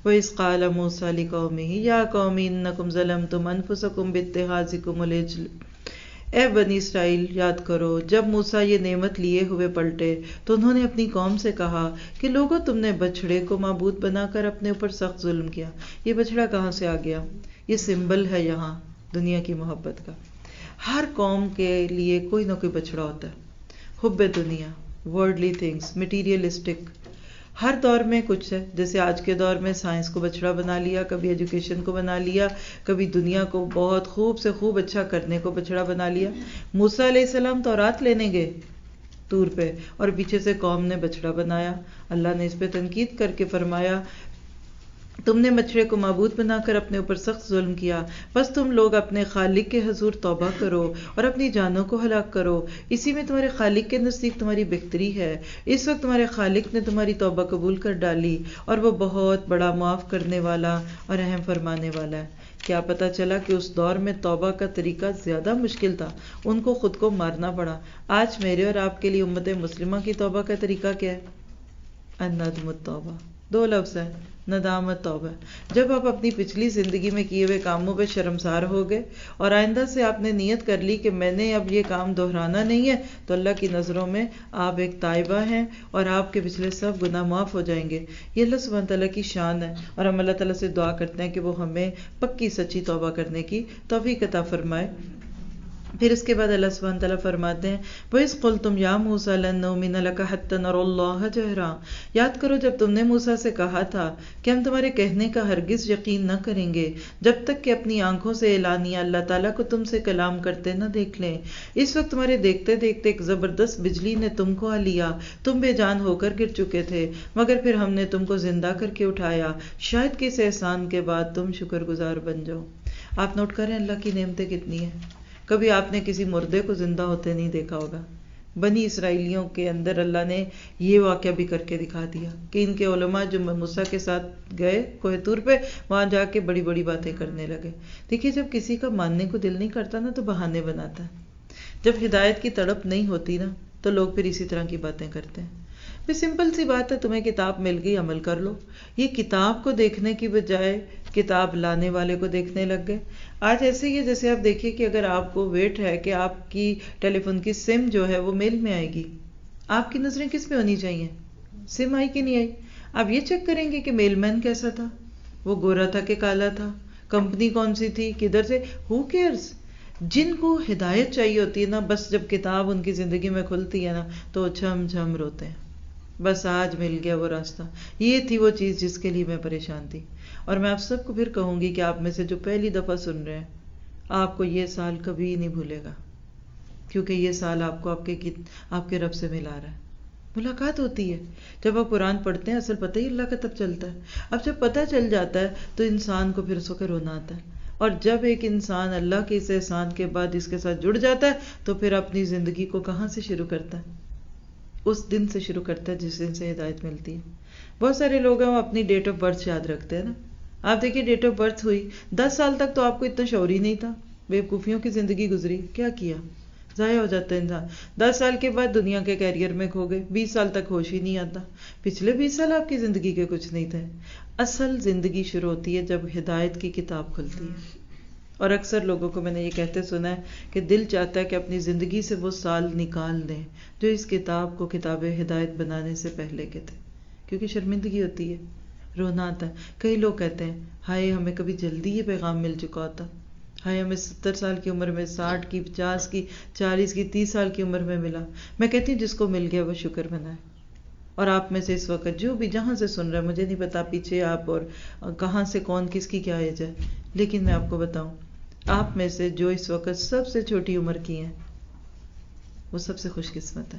وَإِذْ قَالَ مُوسَىٰ لِقَوْمِهِ يَا قَوْمِ إِنَّكُمْ ظَلَمْتُمْ أَنفُسَكُمْ بِاتِّخَاذِكُمُ الْعِجْلَ۔ اے بنی اسرائیل یاد کرو جب موسیٰ یہ نعمت لیے ہوئے پلٹے تو انہوں نے اپنی قوم سے کہا کہ لوگو تم نے بچڑے کو معبود بنا کر اپنے اوپر سخت ظلم کیا۔ یہ بچڑا کہاں سے آ گیا؟ یہ سمبل ہے یہاں دنیا کی محبت کا۔ ہر قوم کے لیے کوئی نہ کوئی بچڑا ہوتا ہے۔ حب دنیا، ورڈلی تھنگس، مٹیریلسٹک، ہر دور میں کچھ ہے۔ جیسے آج کے دور میں سائنس کو بچڑا بنا لیا، کبھی ایجوکیشن کو بنا لیا، کبھی دنیا کو بہت خوب سے خوب اچھا کرنے کو بچڑا بنا لیا۔ موسیٰ علیہ السلام تورات لینے گئے طور پہ اور پیچھے سے قوم نے بچڑا بنایا۔ اللہ نے اس پہ تنقید کر کے فرمایا تم نے بچڑے کو معبود بنا کر اپنے اوپر سخت ظلم کیا، بس تم لوگ اپنے خالق کے حضور توبہ کرو اور اپنی جانوں کو ہلاک کرو، اسی میں تمہارے خالق کے نزدیک تمہاری بہتری ہے۔ اس وقت تمہارے خالق نے تمہاری توبہ قبول کر ڈالی اور وہ بہت بڑا معاف کرنے والا اور رحم فرمانے والا ہے۔ کیا پتہ چلا کہ اس دور میں توبہ کا طریقہ زیادہ مشکل تھا، ان کو خود کو مارنا پڑا۔ آج میرے اور آپ کے لیے امت مسلمہ کی توبہ کا طریقہ کیا ہے؟ الندم التوبہ، دو لفظ ہیں، ندامت توبہ۔ جب آپ اپنی پچھلی زندگی میں کیے ہوئے کاموں پہ شرمسار ہو گئے اور آئندہ سے آپ نے نیت کر لی کہ میں نے اب یہ کام دہرانا نہیں ہے، تو اللہ کی نظروں میں آپ ایک تائبہ ہیں اور آپ کے پچھلے سب گناہ معاف ہو جائیں گے۔ یہ اللہ سبحانہ تعالیٰ کی شان ہے اور ہم اللہ تعالیٰ سے دعا کرتے ہیں کہ وہ ہمیں پکی سچی توبہ کرنے کی توفیق عطا فرمائے۔ پھر اس کے بعد اللہ سبحانہ تعالیٰ فرماتے ہیں وَإِذْ قُلْتُمْ يَا مُوسَىٰ لَن نُؤْمِنَ لَكَ حَتَّىٰ نَرَى اللَّهَ جَهْرًا۔ یاد کرو جب تم نے موسیٰ سے کہا تھا کہ ہم تمہارے کہنے کا ہرگز یقین نہ کریں گے جب تک کہ اپنی آنکھوں سے اعلانیہ اللہ تعالیٰ کو تم سے کلام کرتے نہ دیکھ لیں۔ اس وقت تمہارے دیکھتے دیکھتے ایک زبردست بجلی نے تم کو آ لیا، تم بے جان ہو کر گر چکے تھے، مگر پھر ہم نے تم کو زندہ کر کے اٹھایا، شاید کہ اس احسان کے بعد تم شکر گزار بن جاؤ۔ آپ نوٹ کریں اللہ کی نعمتیں کتنی ہیں۔ کبھی آپ نے کسی مردے کو زندہ ہوتے نہیں دیکھا ہوگا۔ بنی اسرائیلیوں کے اندر اللہ نے یہ واقعہ بھی کر کے دکھا دیا کہ ان کے علماء جو موسیٰ کے ساتھ گئے کوہ طور پہ، وہاں جا کے بڑی بڑی باتیں کرنے لگے۔ دیکھیے جب کسی کا ماننے کو دل نہیں کرتا نا تو بہانے بناتا ہے۔ جب ہدایت کی تڑپ نہیں ہوتی نا تو لوگ پھر اسی طرح کی باتیں کرتے ہیں۔ پھر سمپل سی بات ہے، تمہیں کتاب مل گئی، عمل کر لو۔ یہ کتاب کو دیکھنے کی بجائے کتاب لانے والے کو دیکھنے لگ گئے۔ آج ایسے ہی ہے جیسے آپ دیکھیے کہ اگر آپ کو ویٹ ہے کہ آپ کی ٹیلی فون کی سم جو ہے وہ میل میں آئے گی، آپ کی نظریں کس پہ ہونی چاہیے؟ سم آئی کہ نہیں آئی؟ آپ یہ چیک کریں گے کہ میل مین کیسا تھا، وہ گورا تھا کہ کالا تھا، کمپنی کون سی تھی، کدھر سے، ہو کیئرز۔ جن کو ہدایت چاہیے ہوتی ہے نا، بس جب کتاب ان کی زندگی میں کھلتی ہے نا تو جھم جھم روتے ہیں، بس آج مل گیا وہ راستہ، یہ تھی وہ چیز جس کے لیے میں پریشان تھی۔ اور میں آپ سب کو پھر کہوں گی کہ آپ میں سے جو پہلی دفعہ سن رہے ہیں، آپ کو یہ سال کبھی نہیں بھولے گا، کیونکہ یہ سال آپ کو آپ کے رب سے ملا رہا ہے۔ ملاقات ہوتی ہے جب آپ قرآن پڑھتے ہیں، اصل پتہ ہی اللہ کا تب چلتا ہے۔ اب جب پتہ چل جاتا ہے تو انسان کو پھر اس وقت رونا آتا ہے، اور جب ایک انسان اللہ کے اس احسان کے بعد اس کے ساتھ جڑ جاتا ہے تو پھر اپنی زندگی کو کہاں سے شروع کرتا ہے؟ اس دن سے شروع کرتا ہے جس دن سے ہدایت ملتی ہے۔ بہت سارے لوگ ہیں وہ اپنی ڈیٹ آف برتھ یاد رکھتے ہیں نا۔ آپ دیکھیے ڈیٹ آف برتھ ہوئی 10 سال تک تو آپ کو اتنا شعور ہی نہیں تھا، بیوقوفیوں کی زندگی گزری، کیا کیا، ضائع ہو جاتا ہے انسان۔ 10 سال کے بعد دنیا کے کیریئر میں کھو گئے، 20 سال تک ہوش ہی نہیں آتا، پچھلے 20 سال آپ کی زندگی کے کچھ نہیں تھے۔ اصل زندگی شروع ہوتی ہے جب ہدایت کی کتاب کھلتی ہے۔ اور اکثر لوگوں کو میں نے یہ کہتے سنا ہے کہ دل چاہتا ہے کہ اپنی زندگی سے وہ سال نکال دیں جو اس کتاب کو کتاب ہدایت بنانے سے پہلے کے تھے، کیونکہ شرمندگی ہوتی ہے، رونا آتا ہے۔ کئی لوگ کہتے ہیں ہائے ہمیں کبھی جلدی یہ پیغام مل چکا ہوتا، ہائے ہمیں 70 سال کی عمر میں، 60 کی، 50 کی، 40 کی، 30 سال کی عمر میں ملا۔ میں کہتی ہوں جس کو مل گیا وہ شکر منائے۔ اور آپ میں سے اس وقت جو بھی جہاں سے سن رہا ہے، مجھے نہیں پتا پیچھے آپ اور کہاں سے کون کس کی کیا ایج ہے، لیکن میں آپ کو بتاؤں آپ میں سے جو اس وقت سب سے چھوٹی عمر کی ہیں وہ سب سے خوش قسمت ہے۔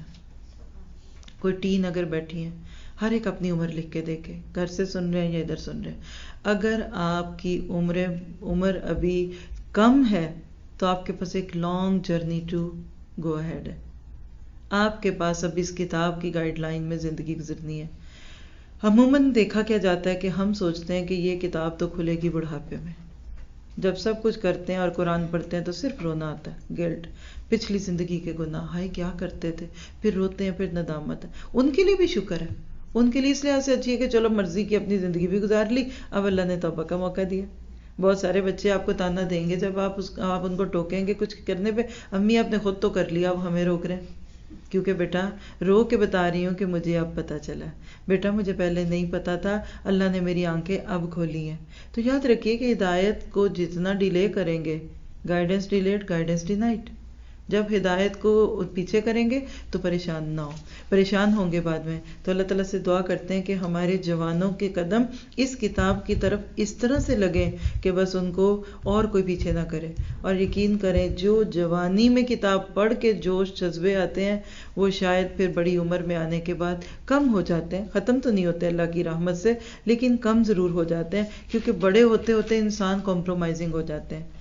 کوئی ٹین اگر بیٹھی ہیں، ہر ایک اپنی عمر لکھ کے دیکھے، گھر سے سن رہے ہیں یا ادھر سن رہے ہیں، اگر آپ کی عمر ابھی کم ہے تو آپ کے پاس ایک long journey to go ahead ہے۔ آپ کے پاس اب اس کتاب کی گائیڈ لائن میں زندگی گزرنی ہے۔ عموماً دیکھا کیا جاتا ہے کہ ہم سوچتے ہیں کہ یہ کتاب تو کھلے گی بڑھاپے میں، جب سب کچھ کرتے ہیں اور قرآن پڑھتے ہیں تو صرف رونا آتا ہے، گلٹ، پچھلی زندگی کے گناہ، ہائے کیا کرتے تھے، پھر روتے ہیں، پھر ندامت ہے۔ ان کے لیے بھی شکر ہے، ان کے لیے اس لحاظ سے اچھی ہے کہ چلو مرضی کی اپنی زندگی بھی گزار لی، اب اللہ نے توبہ کا موقع دیا. بہت سارے بچے آپ کو تانا دیں گے جب آپ ان کو ٹوکیں گے کچھ کرنے پہ، امی آپ نے خود تو کر لیا، اب ہمیں روک رہے ہیں. کیونکہ بیٹا رو کے بتا رہی ہوں کہ مجھے اب پتہ چلا، بیٹا مجھے پہلے نہیں پتا تھا، اللہ نے میری آنکھیں اب کھولی ہیں. تو یاد رکھیے کہ ہدایت کو جتنا ڈیلے کریں گے، گائیڈنس ڈیلیڈ گائیڈنس ڈینائڈ. جب ہدایت کو پیچھے کریں گے تو پریشان نہ ہو، پریشان ہوں گے بعد میں. تو اللہ تعالیٰ سے دعا کرتے ہیں کہ ہمارے جوانوں کے قدم اس کتاب کی طرف اس طرح سے لگیں کہ بس ان کو اور کوئی پیچھے نہ کرے. اور یقین کریں جو جوانی میں کتاب پڑھ کے جوش جذبے آتے ہیں وہ شاید پھر بڑی عمر میں آنے کے بعد کم ہو جاتے ہیں. ختم تو نہیں ہوتے اللہ کی رحمت سے، لیکن کم ضرور ہو جاتے ہیں، کیونکہ بڑے ہوتے ہوتے انسان کمپرومائزنگ ہو جاتے ہیں،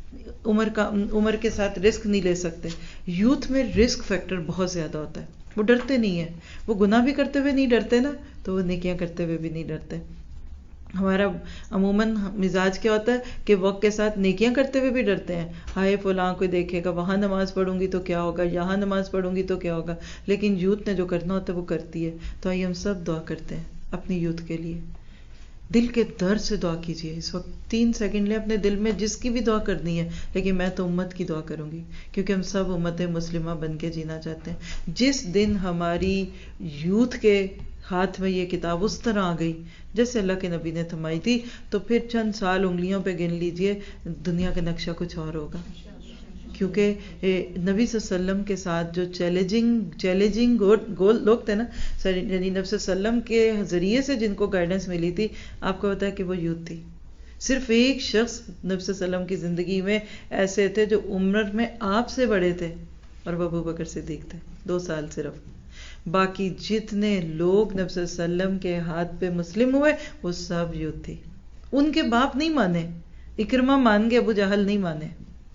عمر کے ساتھ رسک نہیں لے سکتے. یوتھ میں رسک فیکٹر بہت زیادہ ہوتا ہے، وہ ڈرتے نہیں ہیں، وہ گناہ بھی کرتے ہوئے نہیں ڈرتے نا، تو وہ نیکیاں کرتے ہوئے بھی نہیں ڈرتے. ہمارا عموماً مزاج کیا ہوتا ہے کہ وقت کے ساتھ نیکیاں کرتے ہوئے بھی ڈرتے ہیں. ہائے فلاں کوئی دیکھے گا، وہاں نماز پڑھوں گی تو کیا ہوگا، یہاں نماز پڑھوں گی تو کیا ہوگا. لیکن یوتھ نے جو کرنا ہوتا ہے وہ کرتی ہے. تو آئیے ہم سب دعا کرتے ہیں اپنی یوتھ کے لیے. دل کے درد سے دعا کیجیے. اس وقت 3 سیکنڈ لیں اپنے دل میں جس کی بھی دعا کرنی ہے، لیکن میں تو امت کی دعا کروں گی، کیونکہ ہم سب امت مسلمہ بن کے جینا چاہتے ہیں. جس دن ہماری یوتھ کے ہاتھ میں یہ کتاب اس طرح آ گئی جیسے اللہ کے نبی نے تھمائی تھی، تو پھر چند سال انگلیوں پہ گن لیجئے، دنیا کا نقشہ کچھ اور ہوگا. کیونکہ نبی صلی اللہ علیہ وسلم کے ساتھ جو چیلنجنگ لوگ تھے نا، یعنی نبی صلی اللہ علیہ وسلم کے ذریعے سے جن کو گائیڈنس ملی تھی، آپ کو پتا ہے کہ وہ یوتھ تھی. صرف ایک شخص نبی صلی اللہ علیہ وسلم کی زندگی میں ایسے تھے جو عمر میں آپ سے بڑے تھے، اور وہ ابو بکر صدیق تھے، 2 سال صرف. باقی جتنے لوگ نبی صلی اللہ علیہ وسلم کے ہاتھ پہ مسلم ہوئے وہ سب یوتھ تھی. ان کے باپ نہیں مانے، اکرمہ مان گئے، ابو جہل نہیں مانے.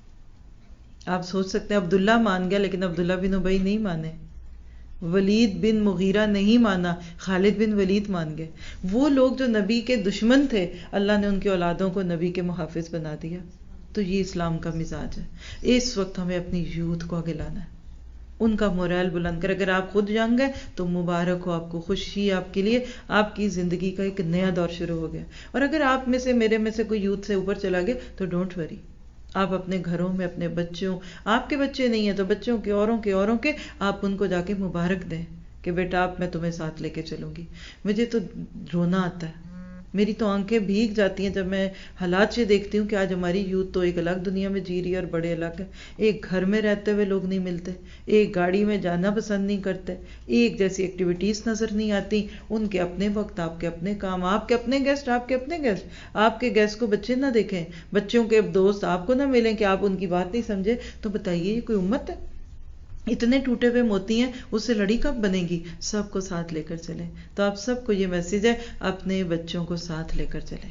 آپ سوچ سکتے ہیں عبداللہ مان گیا لیکن عبداللہ بن ابی نہیں مانے، ولید بن مغیرہ نہیں مانا، خالد بن ولید مان گئے. وہ لوگ جو نبی کے دشمن تھے، اللہ نے ان کی اولادوں کو نبی کے محافظ بنا دیا. تو یہ اسلام کا مزاج ہے. اس وقت ہمیں اپنی یوتھ کو آگے لانا ہے، ان کا موریل بلند کر. اگر آپ خود جنگ گئے تو مبارک ہو آپ کو، خوشی آپ کے لیے، آپ کی زندگی کا ایک نیا دور شروع ہو گیا. اور اگر آپ میں سے، میرے میں سے کوئی یوتھ سے اوپر چلا گیا تو ڈونٹ وری، آپ اپنے گھروں میں اپنے بچوں، آپ کے بچے نہیں ہیں تو بچوں کے، اوروں کے آپ ان کو جا کے مبارک دیں کہ بیٹا اب میں تمہیں ساتھ لے کے چلوں گی. مجھے تو رونا آتا ہے، میری تو آنکھیں بھیگ جاتی ہیں جب میں حالات سے دیکھتی ہوں کہ آج ہماری یوتھ تو ایک الگ دنیا میں جی رہی ہے اور بڑے الگ ہے. ایک گھر میں رہتے ہوئے لوگ نہیں ملتے، ایک گاڑی میں جانا پسند نہیں کرتے، ایک جیسی ایکٹیویٹیز نظر نہیں آتی. ان کے اپنے وقت، آپ کے اپنے کام، آپ کے اپنے گیسٹ، آپ کے گیسٹ کو بچے نہ دیکھیں، بچوں کے دوست آپ کو نہ ملیں کہ آپ ان کی بات نہیں سمجھے. تو بتائیے یہ کوئی امت ہے؟ اتنے ٹوٹے ہوئے موتی ہیں، اس سے لڑی کب بنے گی؟ سب کو ساتھ لے کر چلیں. تو آپ سب کو یہ میسج ہے، اپنے بچوں کو ساتھ لے کر چلیں.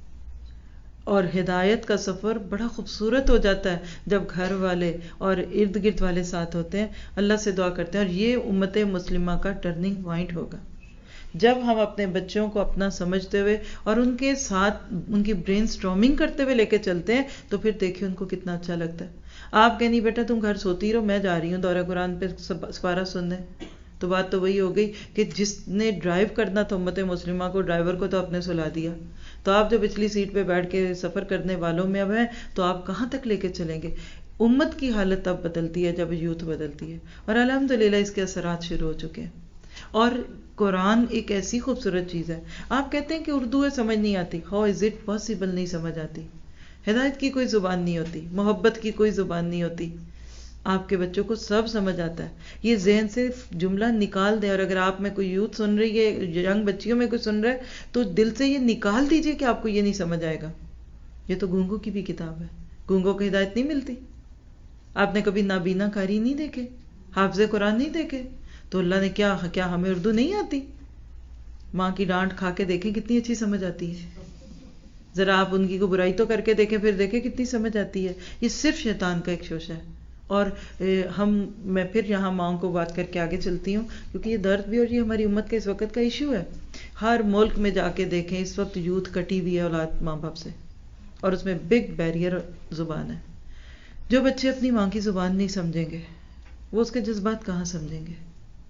اور ہدایت کا سفر بڑا خوبصورت ہو جاتا ہے جب گھر والے اور ارد گرد والے ساتھ ہوتے ہیں. اللہ سے دعا کرتے ہیں، اور یہ امت مسلمہ کا ٹرننگ پوائنٹ ہوگا جب ہم اپنے بچوں کو اپنا سمجھتے ہوئے اور ان کے ساتھ ان کی برین سٹارمنگ کرتے ہوئے لے کے چلتے ہیں، تو پھر دیکھیں ان کو کتنا اچھا لگتا ہے. آپ کہیں نہیں بیٹا تم گھر سوتی رہو، میں جا رہی ہوں دورہ قرآن پہ سپارہ سننے. تو بات تو وہی ہو گئی کہ جس نے ڈرائیو کرنا تھا امت مسلمہ کو، ڈرائیور کو تو آپ نے سلا دیا. تو آپ جو پچھلی سیٹ پہ بیٹھ کے سفر کرنے والوں میں اب ہیں، تو آپ کہاں تک لے کے چلیں گے؟ امت کی حالت تب بدلتی ہے جب یوتھ بدلتی ہے، اور الحمدللہ اس کے اثرات شروع ہو چکے ہیں. اور قرآن ایک ایسی خوبصورت چیز ہے. آپ کہتے ہیں کہ اردو ہے سمجھ نہیں آتی، ہاؤ از اٹ پاسبل؟ نہیں سمجھ آتی. ہدایت کی کوئی زبان نہیں ہوتی، محبت کی کوئی زبان نہیں ہوتی. آپ کے بچوں کو سب سمجھ آتا ہے. یہ ذہن سے جملہ نکال دیں. اور اگر آپ میں کوئی یوتھ سن رہی ہے، ینگ بچیوں میں کوئی سن رہا ہے، تو دل سے یہ نکال دیجئے کہ آپ کو یہ نہیں سمجھ آئے گا. یہ تو گونگوں کی بھی کتاب ہے، گونگوں کو ہدایت نہیں ملتی. آپ نے کبھی نابینا قاری نہیں دیکھے، حافظ قرآن نہیں دیکھے؟ تو اللہ نے کیا ہمیں اردو نہیں آتی؟ ماں کی ڈانٹ کھا کے دیکھیں کتنی اچھی سمجھ آتی ہے. ذرا آپ ان کی کو برائی تو کر کے دیکھیں، پھر دیکھیں کتنی سمجھ آتی ہے. یہ صرف شیطان کا ایک شوشہ ہے. اور میں پھر یہاں ماؤں کو بات کر کے آگے چلتی ہوں، کیونکہ یہ درد بھی اور یہ ہماری امت کے اس وقت کا ایشو ہے. ہر ملک میں جا کے دیکھیں اس وقت یوتھ کٹی ہوئی ہے اولاد ماں باپ سے، اور اس میں بگ بیریئر زبان ہے. جو بچے اپنی ماں کی زبان نہیں سمجھیں گے وہ اس کے جذبات کہاں سمجھیں گے؟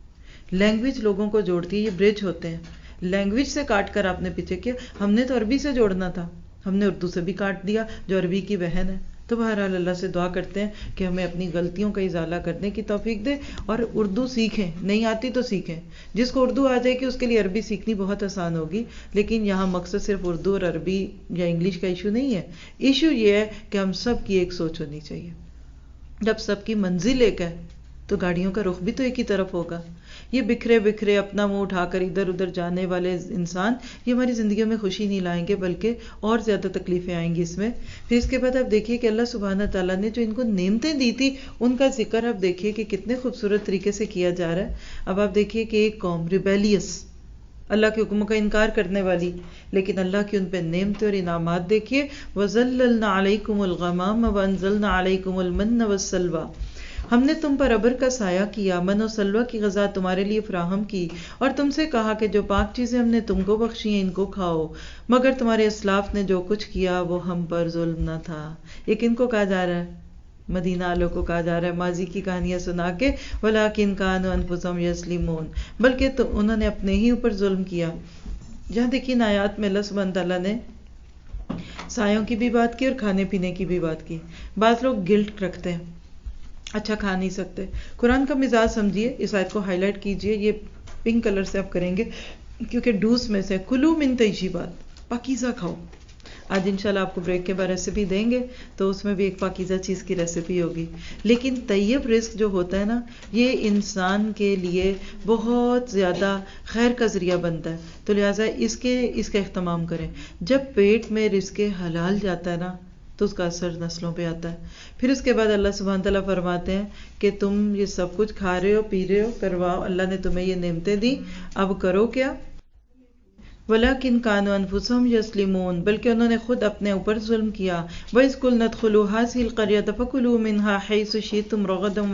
لینگویج لوگوں کو جوڑتی ہے، یہ برج ہوتے ہیں. لینگویج سے کاٹ کر آپ نے پیچھے کیا، ہم نے تو عربی سے جوڑنا تھا، ہم نے اردو سے بھی کاٹ دیا جو عربی کی بہن ہے. تو بہرحال اللہ سے دعا کرتے ہیں کہ ہمیں اپنی غلطیوں کا ازالہ کرنے کی توفیق دے اور اردو سیکھیں. نہیں آتی تو سیکھیں. جس کو اردو آ جائے کہ اس کے لیے عربی سیکھنی بہت آسان ہوگی. لیکن یہاں مقصد صرف اردو اور عربی یا انگلش کا ایشو نہیں ہے. ایشو یہ ہے کہ ہم سب کی ایک سوچ ہونی چاہیے. جب سب کی منزل ایک ہے تو گاڑیوں کا رخ بھی تو ایک ہی طرف ہوگا. یہ بکھرے بکھرے اپنا منہ اٹھا کر ادھر ادھر جانے والے انسان یہ ہماری زندگیوں میں خوشی نہیں لائیں گے، بلکہ اور زیادہ تکلیفیں آئیں گی اس میں. پھر اس کے بعد آپ دیکھیے کہ اللہ سبحانہ تعالیٰ نے جو ان کو نعمتیں دی تھی ان کا ذکر آپ دیکھیے کہ کتنے خوبصورت طریقے سے کیا جا رہا ہے. اب آپ دیکھیے کہ ایک قوم ریبیلیس، اللہ کے حکموں کا انکار کرنے والی، لیکن اللہ کی ان پہ نعمتیں اور انعامات دیکھیے. وَظَلَّلْنَا عَلَيْكُمُ الْغَمَامَ وَأَنزَلْنَا عَلَيْكُمُ الْمَنَّ وَالسَّلْوَىٰ، ہم نے تم پر ابر کا سایہ کیا، من و سلوہ کی غذا تمہارے لیے فراہم کی، اور تم سے کہا کہ جو پاک چیزیں ہم نے تم کو بخشی ہیں ان کو کھاؤ، مگر تمہارے اسلاف نے جو کچھ کیا وہ ہم پر ظلم نہ تھا. یہ کن کو کہا جا رہا ہے؟ مدینہ والوں کو کہا جا رہا ہے ماضی کی کہانیاں سنا کے. وَلَٰكِن كَانُوا أَنفُسَهُمْ يَظْلِمُونَ، بلکہ تو انہوں نے اپنے ہی اوپر ظلم کیا. جہاں دیکھیے آیات میں اللہ سبحانہ تعالیٰ نے سایوں کی بھی بات کی اور کھانے پینے کی بھی بات کی. بعض لوگ گلٹ رکھتے ہیں، اچھا کھا نہیں سکتے. قرآن کا مزاج سمجھیے، اس آیت کو ہائی لائٹ کیجئے، یہ پنک کلر سے آپ کریں گے کیونکہ ڈوس میں سے کلو من طیبات، پاکیزہ کھاؤ. آج انشاءاللہ آپ کو بریک کے بعد ریسیپی دیں گے تو اس میں بھی ایک پاکیزہ چیز کی ریسیپی ہوگی. لیکن طیب رزق جو ہوتا ہے نا، یہ انسان کے لیے بہت زیادہ خیر کا ذریعہ بنتا ہے. تو لہٰذا اس کا اہتمام کریں. جب پیٹ میں رزق حلال جاتا ہے نا تو اس کا اثر نسلوں پہ آتا ہے. پھر اس کے بعد اللہ سبحانہ تعالیٰ فرماتے ہیں کہ تم یہ سب کچھ کھا رہے ہو، پی رہے ہو، کرواؤ، اللہ نے تمہیں یہ نعمتیں دی، اب کرو کیا؟ وَلَٰكِن كَانُوا أَنفُسَهُمْ يَظْلِمُونَ، بلکہ انہوں نے خود اپنے اوپر ظلم کیا. وَإِذْ قُلْنَا ادْخُلُوا هَٰذِهِ الْقَرْيَةَ فَكُلُوا مِنْهَا حَيْثُ شِئْتُمْ رَغَدًا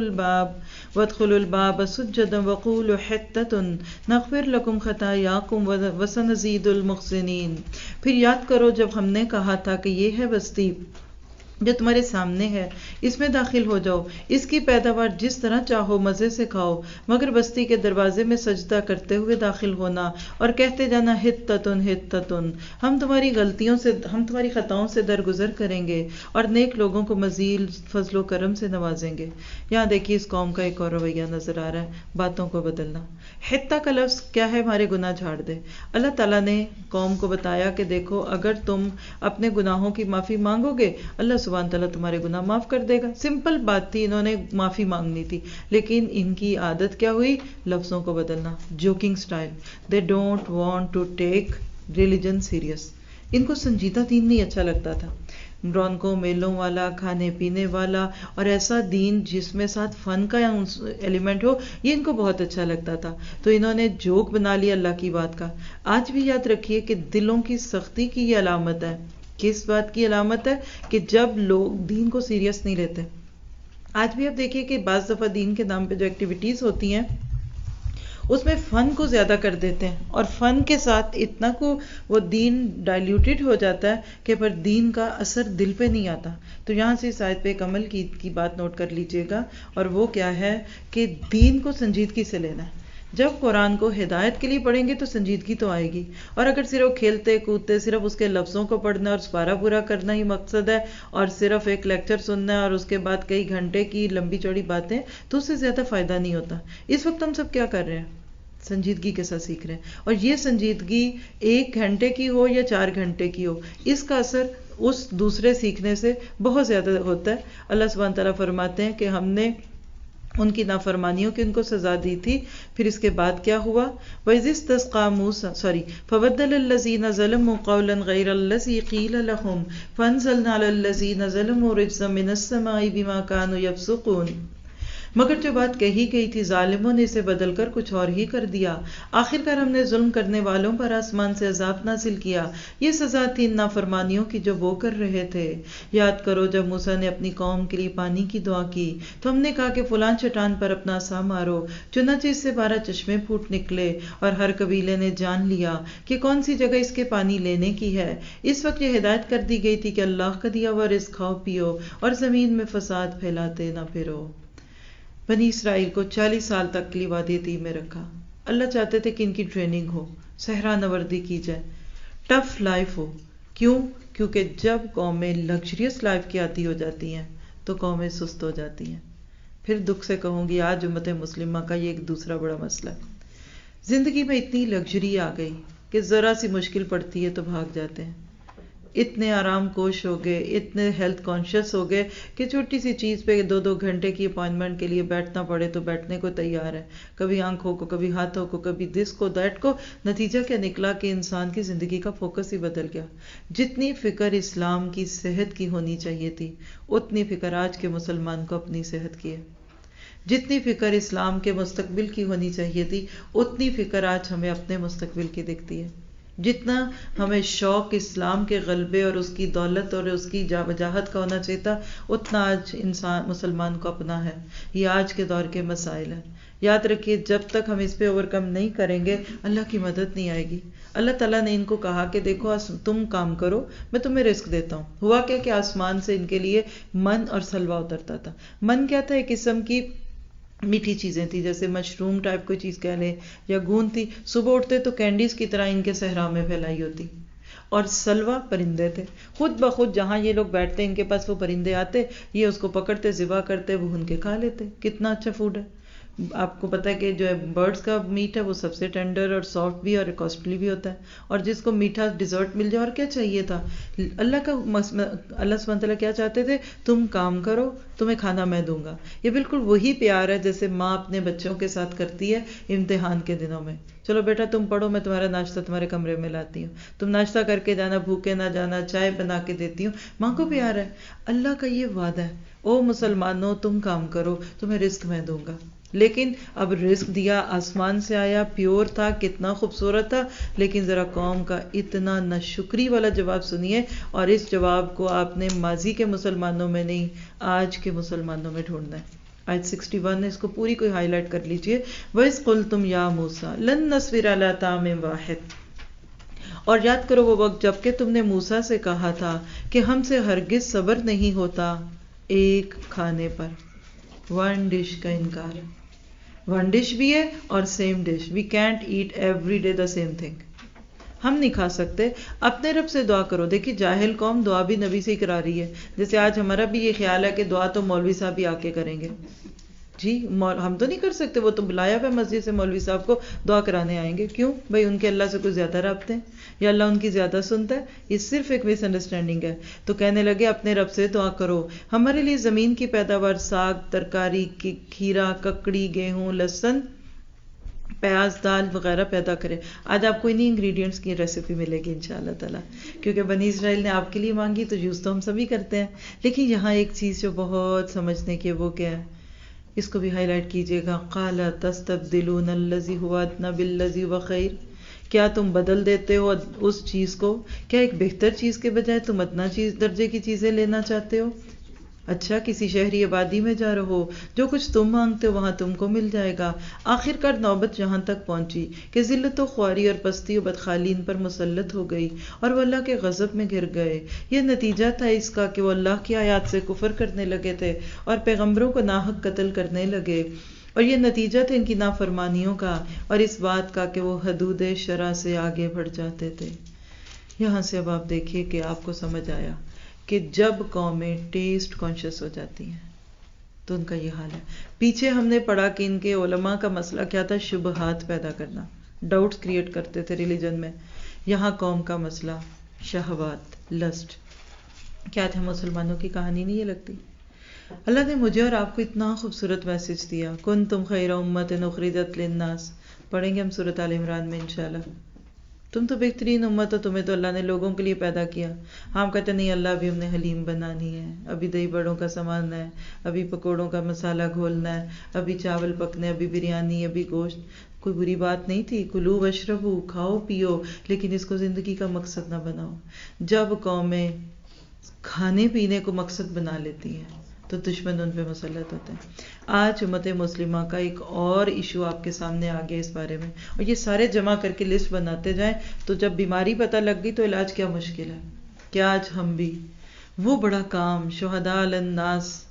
وَادْخُلُوا الْبَابَ سُجَّدًا وَقُولُوا حِطَّةٌ نَغْفِرْ لَكُمْ خَطَايَاكُمْ وَسَنَزِيدُ الْمُحْسِنِينَ. پھر یاد کرو جب ہم نے کہا تھا کہ یہ ہے بستی جو تمہارے سامنے ہے، اس میں داخل ہو جاؤ، اس کی پیداوار جس طرح چاہو مزے سے کھاؤ، مگر بستی کے دروازے میں سجدہ کرتے ہوئے داخل ہونا اور کہتے جانا حطتن حطتن، ہم تمہاری خطاؤں سے درگزر کریں گے اور نیک لوگوں کو مزید فضل و کرم سے نوازیں گے. یہاں دیکھیے اس قوم کا ایک اور رویہ نظر آ رہا ہے، باتوں کو بدلنا. حطہ کا لفظ کیا ہے؟ ہمارے گناہ جھاڑ دے. اللہ تعالیٰ نے قوم کو بتایا کہ دیکھو اگر تم اپنے گناہوں کی معافی مانگو گے اللہ سبحانہ تعالیٰ تمہارے گناہ معاف کر دے گا. سمپل بات تھی، انہوں نے معافی مانگنی تھی، لیکن ان کی عادت کیا ہوئی؟ لفظوں کو بدلنا، joking style. They don't want to take religion serious. ان کو سنجیدہ دین نہیں اچھا لگتا تھا. رونقوں میلوں والا، کھانے پینے والا اور ایسا دین جس میں ساتھ فن کا ایلیمنٹ ہو، یہ ان کو بہت اچھا لگتا تھا. تو انہوں نے جوک بنا لیا اللہ کی بات کا. آج بھی یاد رکھیے کہ دلوں کی سختی کی یہ علامت ہے. کس بات کی علامت ہے؟ کہ جب لوگ دین کو سیریس نہیں لیتے. آج بھی آپ دیکھیے کہ بعض دفعہ دین کے نام پہ جو ایکٹیویٹیز ہوتی ہیں اس میں فن کو زیادہ کر دیتے ہیں، اور فن کے ساتھ اتنا کو وہ دین ڈائلیوٹڈ ہو جاتا ہے کہ پر دین کا اثر دل پہ نہیں آتا. تو یہاں سے اس آیت پہ ایک عمل کی بات نوٹ کر لیجئے گا، اور وہ کیا ہے کہ دین کو سنجیدگی سے لینا ہے. جب قرآن کو ہدایت کے لیے پڑھیں گے تو سنجیدگی تو آئے گی، اور اگر صرف کھیلتے کودتے صرف اس کے لفظوں کو پڑھنا اور سپارہ پورا کرنا ہی مقصد ہے، اور صرف ایک لیکچر سننا ہے اور اس کے بعد کئی گھنٹے کی لمبی چوڑی باتیں، تو اس سے زیادہ فائدہ نہیں ہوتا. اس وقت ہم سب کیا کر رہے ہیں؟ سنجیدگی کے ساتھ سیکھ رہے ہیں، اور یہ سنجیدگی 1 گھنٹے کی ہو یا 4 گھنٹے کی ہو، اس کا اثر اس دوسرے سیکھنے سے بہت زیادہ ہوتا ہے. اللہ سبحانہ تعالیٰ فرماتے ہیں کہ ہم نے ان کی نافرمانیوں کی ان کو سزا دی تھی. پھر اس کے بعد کیا ہوا؟ وَإِذِ اسْتَسْقَىٰ مُوسَىٰ فَبَدَّلَ الَّذِينَ ظَلَمُوا قَوْلًا غَيْرَ الَّذِي قِيلَ لَهُمْ فَأَنزَلْنَا عَلَى الَّذِينَ ظَلَمُوا رِجْزًا مِّنَ السَّمَاءِ بِمَا كَانُوا يَفْسُقُونَ. مگر جو بات کہی گئی تھی ظالموں نے اسے بدل کر کچھ اور ہی کر دیا. آخرکار ہم نے ظلم کرنے والوں پر آسمان سے عذاب نازل کیا. یہ سزا تھی ان نافرمانیوں کی جو وہ کر رہے تھے. یاد کرو جب موسیٰ نے اپنی قوم کے لیے پانی کی دعا کی تو ہم نے کہا کہ فلاں چٹان پر اپنا عصا مارو، چنانچہ اس سے 12 چشمے پھوٹ نکلے، اور ہر قبیلے نے جان لیا کہ کون سی جگہ اس کے پانی لینے کی ہے. اس وقت یہ ہدایت کر دی گئی تھی کہ اللہ کا دیا ہوا رزق کھاؤ پیو اور زمین میں فساد پھیلاتے نہ پھرو. بنی اسرائیل کو 40 سال تک کے لیے وادی طیب میں رکھا. اللہ چاہتے تھے کہ ان کی ٹریننگ ہو، صحرا نوردی کی جائے، ٹف لائف ہو. کیوں؟ کیونکہ جب قومیں لگژریس لائف کی عادی ہو جاتی ہیں تو قومیں سست ہو جاتی ہیں. پھر دکھ سے کہوں گی آج امت مسلمہ کا یہ ایک دوسرا بڑا مسئلہ ہے. زندگی میں اتنی لگژری آ گئی کہ ذرا سی مشکل پڑتی ہے تو بھاگ جاتے ہیں. اتنے آرام کوش ہو گئے، اتنے ہیلتھ کانشیس ہو گئے کہ چھوٹی سی چیز پہ 2-2 گھنٹے کی اپائنٹمنٹ کے لیے بیٹھنا پڑے تو بیٹھنے کو تیار ہے. کبھی آنکھوں کو، کبھی ہاتھوں کو، کبھی دس کو، دیٹ کو. نتیجہ کیا نکلا کہ انسان کی زندگی کا فوکس ہی بدل گیا. جتنی فکر اسلام کی صحت کی ہونی چاہیے تھی اتنی فکر آج کے مسلمان کو اپنی صحت کی ہے. جتنی فکر اسلام کے مستقبل کی ہونی چاہیے تھی اتنی فکر آج ہمیں اپنے مستقبل کی دکھتی ہے. جتنا ہمیں شوق اسلام کے غلبے اور اس کی دولت اور اس کی وجاہت کا ہونا چاہیے تھا اتنا آج انسان مسلمان کو اپنا ہے. یہ آج کے دور کے مسائل ہیں. یاد رکھیے جب تک ہم اس پہ اوورکم نہیں کریں گے اللہ کی مدد نہیں آئے گی. اللہ تعالیٰ نے ان کو کہا کہ دیکھو تم کام کرو، میں تمہیں رزق دیتا ہوں. ہوا کیا کہ آسمان سے ان کے لیے من اور سلوہ اترتا تھا. من کیا تھا؟ ایک قسم کی میٹھی چیزیں تھی، جیسے مشروم ٹائپ کوئی چیز کہہ لیں یا گوند تھی. صبح اٹھتے تو کینڈیز کی طرح ان کے صحرا میں پھیلائی ہوتی. اور سلوہ پرندے تھے. خود بخود جہاں یہ لوگ بیٹھتے ان کے پاس وہ پرندے آتے، یہ اس کو پکڑتے، ذبح کرتے، وہ ان کے کھا لیتے. کتنا اچھا فوڈ ہے. آپ کو پتا ہے کہ جو برڈز کا میٹ ہے وہ سب سے ٹینڈر اور سافٹ بھی اور کاسٹلی بھی ہوتا ہے. اور جس کو میٹھا ڈیزرٹ مل جائے اور کیا چاہیے تھا. اللہ سبحانہ وتعالیٰ کیا چاہتے تھے؟ تم کام کرو، تمہیں کھانا میں دوں گا. یہ بالکل وہی پیار ہے جیسے ماں اپنے بچوں کے ساتھ کرتی ہے امتحان کے دنوں میں. چلو بیٹا تم پڑھو، میں تمہارا ناشتہ تمہارے کمرے میں لاتی ہوں، تم ناشتہ کر کے جانا، بھوکے نہ جانا، چائے بنا کے دیتی ہوں. ماں کو پیار ہے. اللہ کا یہ وعدہ ہے، او مسلمانوں تم کام کرو، تمہیں رزق میں دوں گا. لیکن اب رزق دیا آسمان سے آیا، پیور تھا، کتنا خوبصورت تھا. لیکن ذرا قوم کا اتنا ناشکری والا جواب سنیے، اور اس جواب کو آپ نے ماضی کے مسلمانوں میں نہیں آج کے مسلمانوں میں ڈھونڈنا ہے. آیت 61 ہے، اس کو پوری کوئی ہائی لائٹ کر لیجئے. وَإِذْ قُلْتُمْ يَا مُوسَىٰ لَن نَّصْبِرَ عَلَىٰ طَعَامٍ وَاحِدٍ. اور یاد کرو وہ وقت جب کہ تم نے موسیٰ سے کہا تھا کہ ہم سے ہرگز صبر نہیں ہوتا ایک کھانے پر. ون ڈش کا انکار. ون ڈش بھی ہے اور same dish. We can't eat every day the same thing. ہم نہیں کھا سکتے. اپنے رب سے دعا کرو. دیکھیے جاہل قوم دعا بھی نبی سے ہی کرا رہی ہے. جیسے آج ہمارا بھی یہ خیال ہے کہ دعا تو مولوی صاحب ہی آ کے کریں گے. جی ہم تو نہیں کر سکتے، وہ تو بلایا ہوا مسجد سے مولوی صاحب کو دعا کرانے آئیں گے. کیوں بھائی؟ ان کے اللہ سے کوئی زیادہ رابطے ہیں یا اللہ ان کی زیادہ سنتا ہے؟ یہ صرف ایک مس انڈرسٹینڈنگ ہے. تو کہنے لگے اپنے رب سے دعا کرو ہمارے لیے زمین کی پیداوار، ساگ، ترکاری، کھیرا، ککڑی، گیہوں، لہسن، پیاز، دال وغیرہ پیدا کرے. آج آپ کو انہی انگریڈینٹس کی ریسیپی ملے گی انشاءاللہ تعالیٰ، کیونکہ بنی اسرائیل نے آپ کے لیے مانگی تو یوز تو ہم سبھی کرتے ہیں. لیکن یہاں ایک چیز جو بہت سمجھنے کی وہ کیا ہے، اس کو بھی ہائی لائٹ کیجئے گا. قَالَ تَسْتَبْدِلُونَ الَّذِي هُوَ أَدْنَىٰ بِالَّذِي هُوَ خَيْرٌ. کیا تم بدل دیتے ہو اس چیز کو؟ کیا ایک بہتر چیز کے بجائے تم ادنا درجے کی چیزیں لینا چاہتے ہو؟ اچھا کسی شہری آبادی میں جا رہو، جو کچھ تم مانگتے ہو وہاں تم کو مل جائے گا. آخر کار نوبت جہاں تک پہنچی کہ ذلت و خواری اور پستی و بدخالی ان پر مسلط ہو گئی اور وہ اللہ کے غضب میں گر گئے. یہ نتیجہ تھا اس کا کہ وہ اللہ کی آیات سے کفر کرنے لگے تھے اور پیغمبروں کو ناحق قتل کرنے لگے. اور یہ نتیجہ تھا ان کی نافرمانیوں کا اور اس بات کا کہ وہ حدود شرع سے آگے بڑھ جاتے تھے. یہاں سے اب آپ دیکھیے کہ آپ کو سمجھ آیا کہ جب قومیں ٹیسٹ کانشیس ہو جاتی ہیں تو ان کا یہ حال ہے. پیچھے ہم نے پڑھا کہ ان کے علماء کا مسئلہ کیا تھا؟ شبہات پیدا کرنا، ڈاؤٹس کریٹ کرتے تھے ریلیجن میں. یہاں قوم کا مسئلہ شہوات، لسٹ. کیا تھا؟ مسلمانوں کی کہانی نہیں یہ لگتی؟ اللہ نے مجھے اور آپ کو اتنا خوبصورت میسج دیا، کنتم خیر امۃ اخرجت للناس. پڑھیں گے ہم سورۃ آل عمران میں انشاءاللہ. تم تو بہترین امت ہو، تمہیں تو اللہ نے لوگوں کے لیے پیدا کیا. ہم کہتے نہیں اللہ ابھی ہم نے حلیم بنانی ہے، ابھی دہی بڑوں کا سامان ہے، ابھی پکوڑوں کا مسالہ گھولنا ہے، ابھی چاول پکنے، ابھی بریانی، ابھی گوشت. کوئی بری بات نہیں تھی. کلو واشربو، کھاؤ پیو، لیکن اس کو زندگی کا مقصد نہ بناؤ. جب قومیں کھانے پینے کو مقصد بنا لیتی ہیں تو دشمن ان پہ مسلط ہوتے ہیں. آج امت مسلمہ کا ایک اور ایشو آپ کے سامنے آ گیا اس بارے میں، اور یہ سارے جمع کر کے لسٹ بناتے جائیں تو جب بیماری پتہ لگ گئی تو علاج کیا مشکل ہے. کہ آج ہم بھی وہ بڑا کام شہداء الناس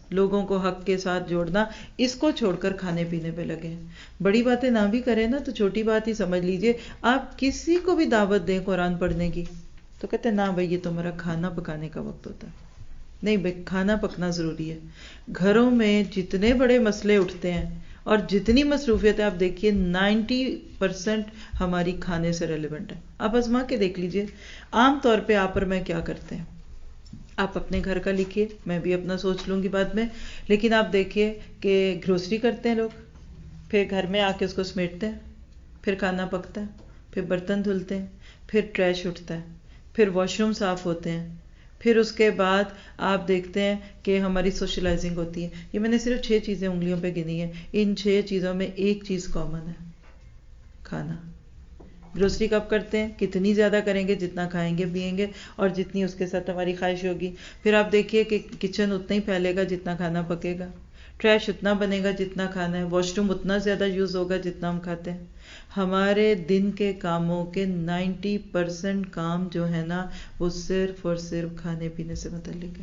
لوگوں کو حق کے ساتھ جوڑنا، اس کو چھوڑ کر کھانے پینے پہ لگے ہیں. بڑی باتیں نہ بھی کریں نا تو چھوٹی بات ہی سمجھ لیجئے. آپ کسی کو بھی دعوت دیں قرآن پڑھنے کی تو کہتے ہیں نا بھائی یہ تمہارا کھانا پکانے کا وقت ہوتا ہے. نہیں بھائی، کھانا پکنا ضروری ہے. گھروں میں جتنے بڑے مسئلے اٹھتے ہیں اور جتنی مصروفیت ہے، آپ دیکھیے 90% ہماری کھانے سے ریلیونٹ ہے. آپ آزما کے دیکھ لیجئے. عام طور پہ آپ اور میں کیا کرتے ہیں؟ آپ اپنے گھر کا لکھیے، میں بھی اپنا سوچ لوں گی بعد میں. لیکن آپ دیکھیے کہ گروسری کرتے ہیں لوگ، پھر گھر میں آ کے اس کو سمیٹتے ہیں، پھر کھانا پکتا ہے، پھر برتن دھلتے ہیں، پھر ٹریش اٹھتا ہے، پھر واش روم صاف ہوتے ہیں، پھر اس کے بعد آپ دیکھتے ہیں کہ ہماری سوشلائزنگ ہوتی ہے. یہ میں نے صرف 6 چیزیں انگلیوں پہ گنی ہیں. ان 6 چیزوں میں ایک چیز کامن ہے، کھانا. گروسری کب کرتے ہیں؟ کتنی زیادہ کریں گے جتنا کھائیں گے پیئیں گے اور جتنی اس کے ساتھ ہماری خواہش ہوگی. پھر آپ دیکھیے کہ کچن اتنا ہی پھیلے گا جتنا کھانا پکے گا، ٹریش اتنا بنے گا جتنا کھانا ہے، واش روم اتنا زیادہ یوز ہوگا جتنا ہم کھاتے ہیں. ہمارے دن کے کاموں کے 90% کام جو ہے نا وہ صرف اور صرف کھانے پینے سے متعلق ہے.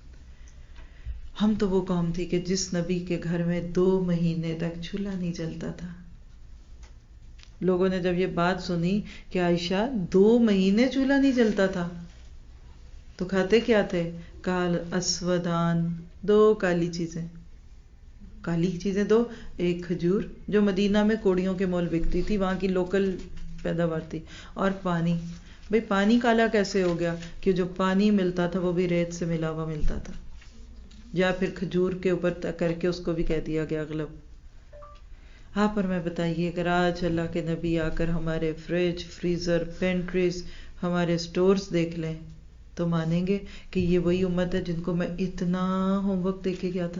ہم تو وہ قوم تھی کہ جس نبی کے گھر میں 2 مہینے تک چولہا نہیں جلتا تھا. لوگوں نے جب یہ بات سنی کہ عائشہ 2 مہینے چولہا نہیں جلتا تھا تو کھاتے کیا تھے؟ کال اسودان، 2 کالی چیزیں. کالی چیزیں 2، ایک کھجور جو مدینہ میں کوڑیوں کے مول بکتی تھی، وہاں کی لوکل پیداوار تھی، اور پانی. بھئی پانی کالا کیسے ہو گیا؟ کہ جو پانی ملتا تھا وہ بھی ریت سے ملا ہوا ملتا تھا، یا پھر کھجور کے اوپر کر کے اس کو بھی کہہ دیا گیا غلب. ہاں پر میں بتائیے اگر آج اللہ کے نبی آ کر ہمارے فریج، فریزر، پینٹریز، ہمارے سٹورز دیکھ لیں تو مانیں گے کہ یہ وہی امت ہے جن کو میں اتنا ہوم ورک دے کے گیا تھا.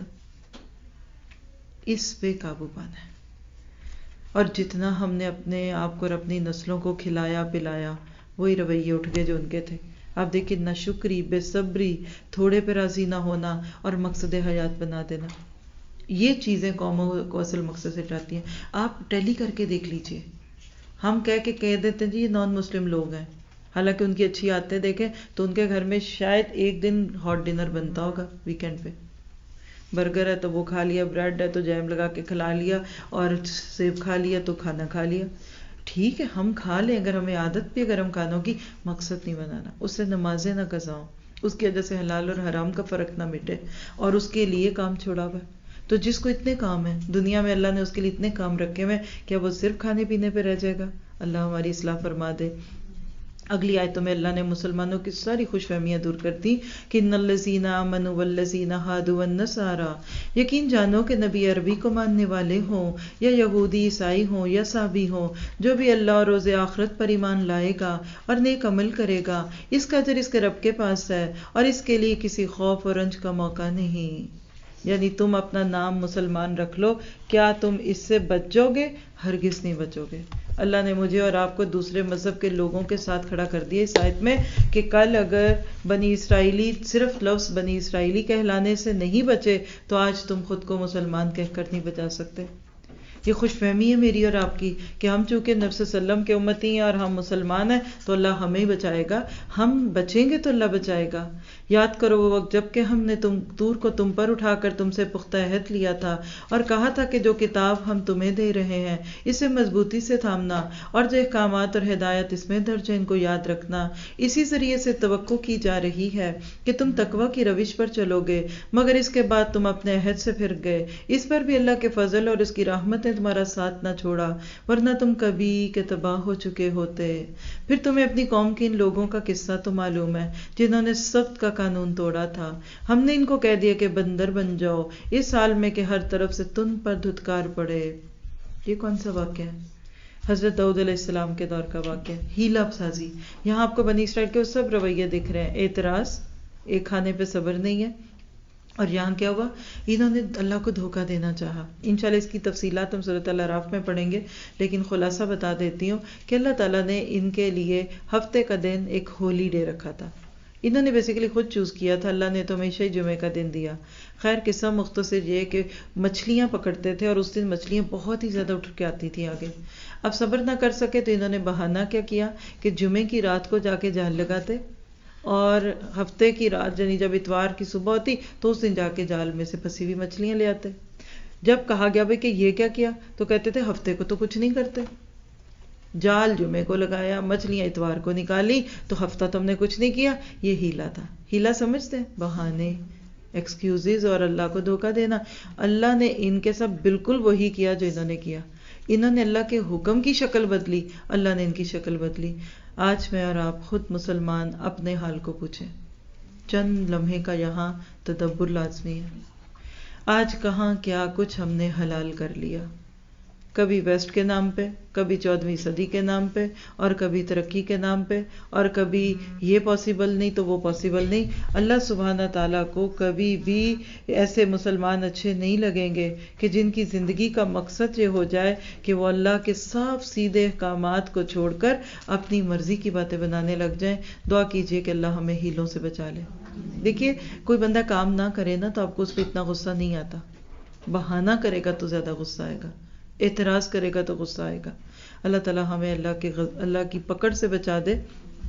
اس پہ قابو پانا ہے. اور جتنا ہم نے اپنے آپ کو اور اپنی نسلوں کو کھلایا پلایا وہی رویے اٹھ گئے جو ان کے تھے. آپ دیکھیں نہ شکری، بے صبری، تھوڑے پہ راضی نہ ہونا اور مقصد حیات بنا دینا، یہ چیزیں قوموں کو اصل مقصد سے ہٹاتی ہیں. آپ ٹیلی کر کے دیکھ لیجئے. ہم کہہ دیتے ہیں جی یہ نان مسلم لوگ ہیں، حالانکہ ان کی اچھی عادتیں دیکھیں تو ان کے گھر میں شاید ایک دن ہاٹ ڈنر بنتا ہوگا ویکینڈ پہ. برگر ہے تو وہ کھا لیا، بریڈ ہے تو جیم لگا کے کھلا لیا، اور سیب کھا لیا تو کھانا کھا لیا. ٹھیک ہے ہم کھا لیں، اگر ہمیں عادت بھی اگر ہم کھانوں کی، مقصد نہیں بنانا. اس سے نمازیں نہ قضا ہوں، اس کی وجہ سے حلال اور حرام کا فرق نہ مٹے، اور اس کے لیے کام چھوڑا ہوا ہے. تو جس کو اتنے کام ہیں دنیا میں، اللہ نے اس کے لیے اتنے کام رکھے ہوئے، کیا وہ صرف کھانے پینے پہ رہ جائے گا؟ اللہ ہماری اصلاح فرما دے. اگلی آیتوں میں اللہ نے مسلمانوں کی ساری خوش فہمیاں دور کر دی کہ ان الذین آمنوا والذین ہادوا والنصارى، یقین جانو کہ نبی عربی کو ماننے والے ہوں یا یہودی عیسائی ہوں یا صابی ہوں، جو بھی اللہ اور روز آخرت پر ایمان لائے گا اور نیک عمل کرے گا، اس کا اجر اس کے رب کے پاس ہے اور اس کے لیے کسی خوف اور رنج کا موقع نہیں. یعنی تم اپنا نام مسلمان رکھ لو، کیا تم اس سے بچ جاؤ گے؟ ہرگز نہیں بچو گے. اللہ نے مجھے اور آپ کو دوسرے مذہب کے لوگوں کے ساتھ کھڑا کر دیا اس آیت میں کہ کل اگر بنی اسرائیلی صرف لفظ بنی اسرائیلی کہلانے سے نہیں بچے تو آج تم خود کو مسلمان کہہ کر نہیں بچا سکتے. یہ خوش فہمی ہے میری اور آپ کی کہ ہم چونکہ نبی صلی اللہ علیہ وسلم کے امتی ہیں اور ہم مسلمان ہیں تو اللہ ہمیں بچائے گا. ہم بچیں گے تو اللہ بچائے گا. یاد کرو وہ وقت جب کہ ہم نے طور کو تم پر اٹھا کر تم سے پختہ عہد لیا تھا اور کہا تھا کہ جو کتاب ہم تمہیں دے رہے ہیں اسے مضبوطی سے تھامنا اور جو احکامات اور ہدایت اس میں درج ہے ان کو یاد رکھنا. اسی ذریعے سے توقع کی جا رہی ہے کہ تم تقوی کی روش پر چلو گے، مگر اس کے بعد تم اپنے عہد سے پھر گئے. اس پر بھی اللہ کے فضل اور اس کی رحمت نے تمہارا ساتھ نہ چھوڑا، ورنہ تم کبھی کے تباہ ہو چکے ہوتے. پھر تمہیں اپنی قوم کے ان لوگوں کا قصہ تو معلوم ہے جنہوں نے سبت کا قانون توڑا تھا. ہم نے ان کو کہہ دیا کہ بندر بن جاؤ اس حال میں کہ ہر طرف سے تم پر دھتکار پڑے. یہ کون سا واقعہ ہے؟ حضرت داؤد علیہ السلام کے دور کا واقعہ. ہیلا سازی. یہاں آپ کو بنی اسرائیل کے وہ سب رویے دکھ رہے ہیں. اعتراض، ایک کھانے پہ صبر نہیں ہے. اور یہاں کیا ہوا؟ انہوں نے اللہ کو دھوکہ دینا چاہا. انشاءاللہ اس کی تفصیلات ہم سورۃ الاعراف میں پڑھیں گے، لیکن خلاصہ بتا دیتی ہوں کہ اللہ تعالیٰ نے ان کے لیے ہفتے کا دن ایک ہولی ڈے رکھا تھا. انہوں نے بیسیکلی خود چوز کیا تھا، اللہ نے تو ہمیشہ ہی جمعے کا دن دیا. خیر قصہ مختصر یہ کہ مچھلیاں پکڑتے تھے اور اس دن مچھلیاں بہت ہی زیادہ اٹھ کے آتی تھی آگے. اب صبر نہ کر سکے تو انہوں نے بہانہ کیا کہ جمعے کی رات کو جا کے جال لگاتے اور ہفتے کی رات یعنی جب اتوار کی صبح ہوتی تو اس دن جا کے جال میں سے پھنسی ہوئی مچھلیاں لے آتے. جب کہا گیا بھائی کہ یہ کیا کیا تو کہتے تھے ہفتے کو تو کچھ نہیں کرتے، جال جمعے کو لگایا، مچھلیاں اتوار کو نکالی، تو ہفتہ تم نے کچھ نہیں کیا. یہ ہیلا تھا. ہیلا سمجھتے ہیں؟ بہانے، ایکسکیوزز اور اللہ کو دھوکہ دینا. اللہ نے ان کے ساتھ بالکل وہی کیا جو انہوں نے کیا. انہوں نے اللہ کے حکم کی شکل بدلی، اللہ نے ان کی شکل بدلی. آج میں اور آپ خود مسلمان اپنے حال کو پوچھیں. چند لمحے کا یہاں تدبر لازمی ہے. آج کہاں کیا کچھ ہم نے حلال کر لیا، کبھی ویسٹ کے نام پہ، کبھی 14ویں صدی کے نام پہ، اور کبھی ترقی کے نام پہ، اور کبھی یہ پاسبل نہیں تو وہ پاسبل نہیں. اللہ سبحانہ تعالیٰ کو کبھی بھی ایسے مسلمان اچھے نہیں لگیں گے کہ جن کی زندگی کا مقصد یہ ہو جائے کہ وہ اللہ کے صاف سیدھے احکامات کو چھوڑ کر اپنی مرضی کی باتیں بنانے لگ جائیں. دعا کیجئے کہ اللہ ہمیں ہیلوں سے بچا لے. دیکھیے کوئی بندہ کام نہ کرے نا تو آپ کو اس پہ اتنا غصہ نہیں آتا، بہانہ کرے گا تو زیادہ غصہ آئے گا، اعتراض کرے گا تو غصہ آئے گا. اللہ تعالیٰ ہمیں اللہ کی پکڑ سے بچا دے.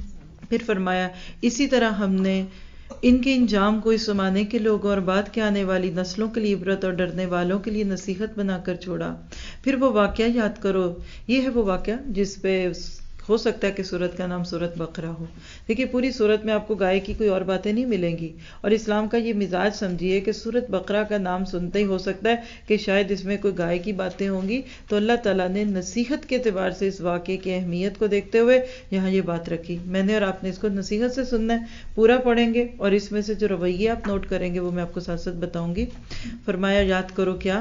پھر فرمایا اسی طرح ہم نے ان کے انجام کو اس زمانے کے لوگوں اور بعد کے آنے والی نسلوں کے لیے عبرت اور ڈرنے والوں کے لیے نصیحت بنا کر چھوڑا. پھر وہ واقعہ یاد کرو. یہ ہے وہ واقعہ جس پہ ہو سکتا ہے کہ سورت کا نام سورت بقرہ ہو. دیکھیے پوری سورت میں آپ کو گائے کی کوئی اور باتیں نہیں ملیں گی، اور اسلام کا یہ مزاج سمجھیے کہ سورت بقرہ کا نام سنتے ہی ہو سکتا ہے کہ شاید اس میں کوئی گائے کی باتیں ہوں گی. تو اللہ تعالیٰ نے نصیحت کے اعتبار سے اس واقعے کی اہمیت کو دیکھتے ہوئے یہاں یہ بات رکھی. میں نے اور آپ نے اس کو نصیحت سے سننا ہے. پورا پڑھیں گے اور اس میں سے جو رویے آپ نوٹ کریں گے وہ میں آپ کو ساتھ ساتھ بتاؤں گی. فرمایا یاد کرو کیا،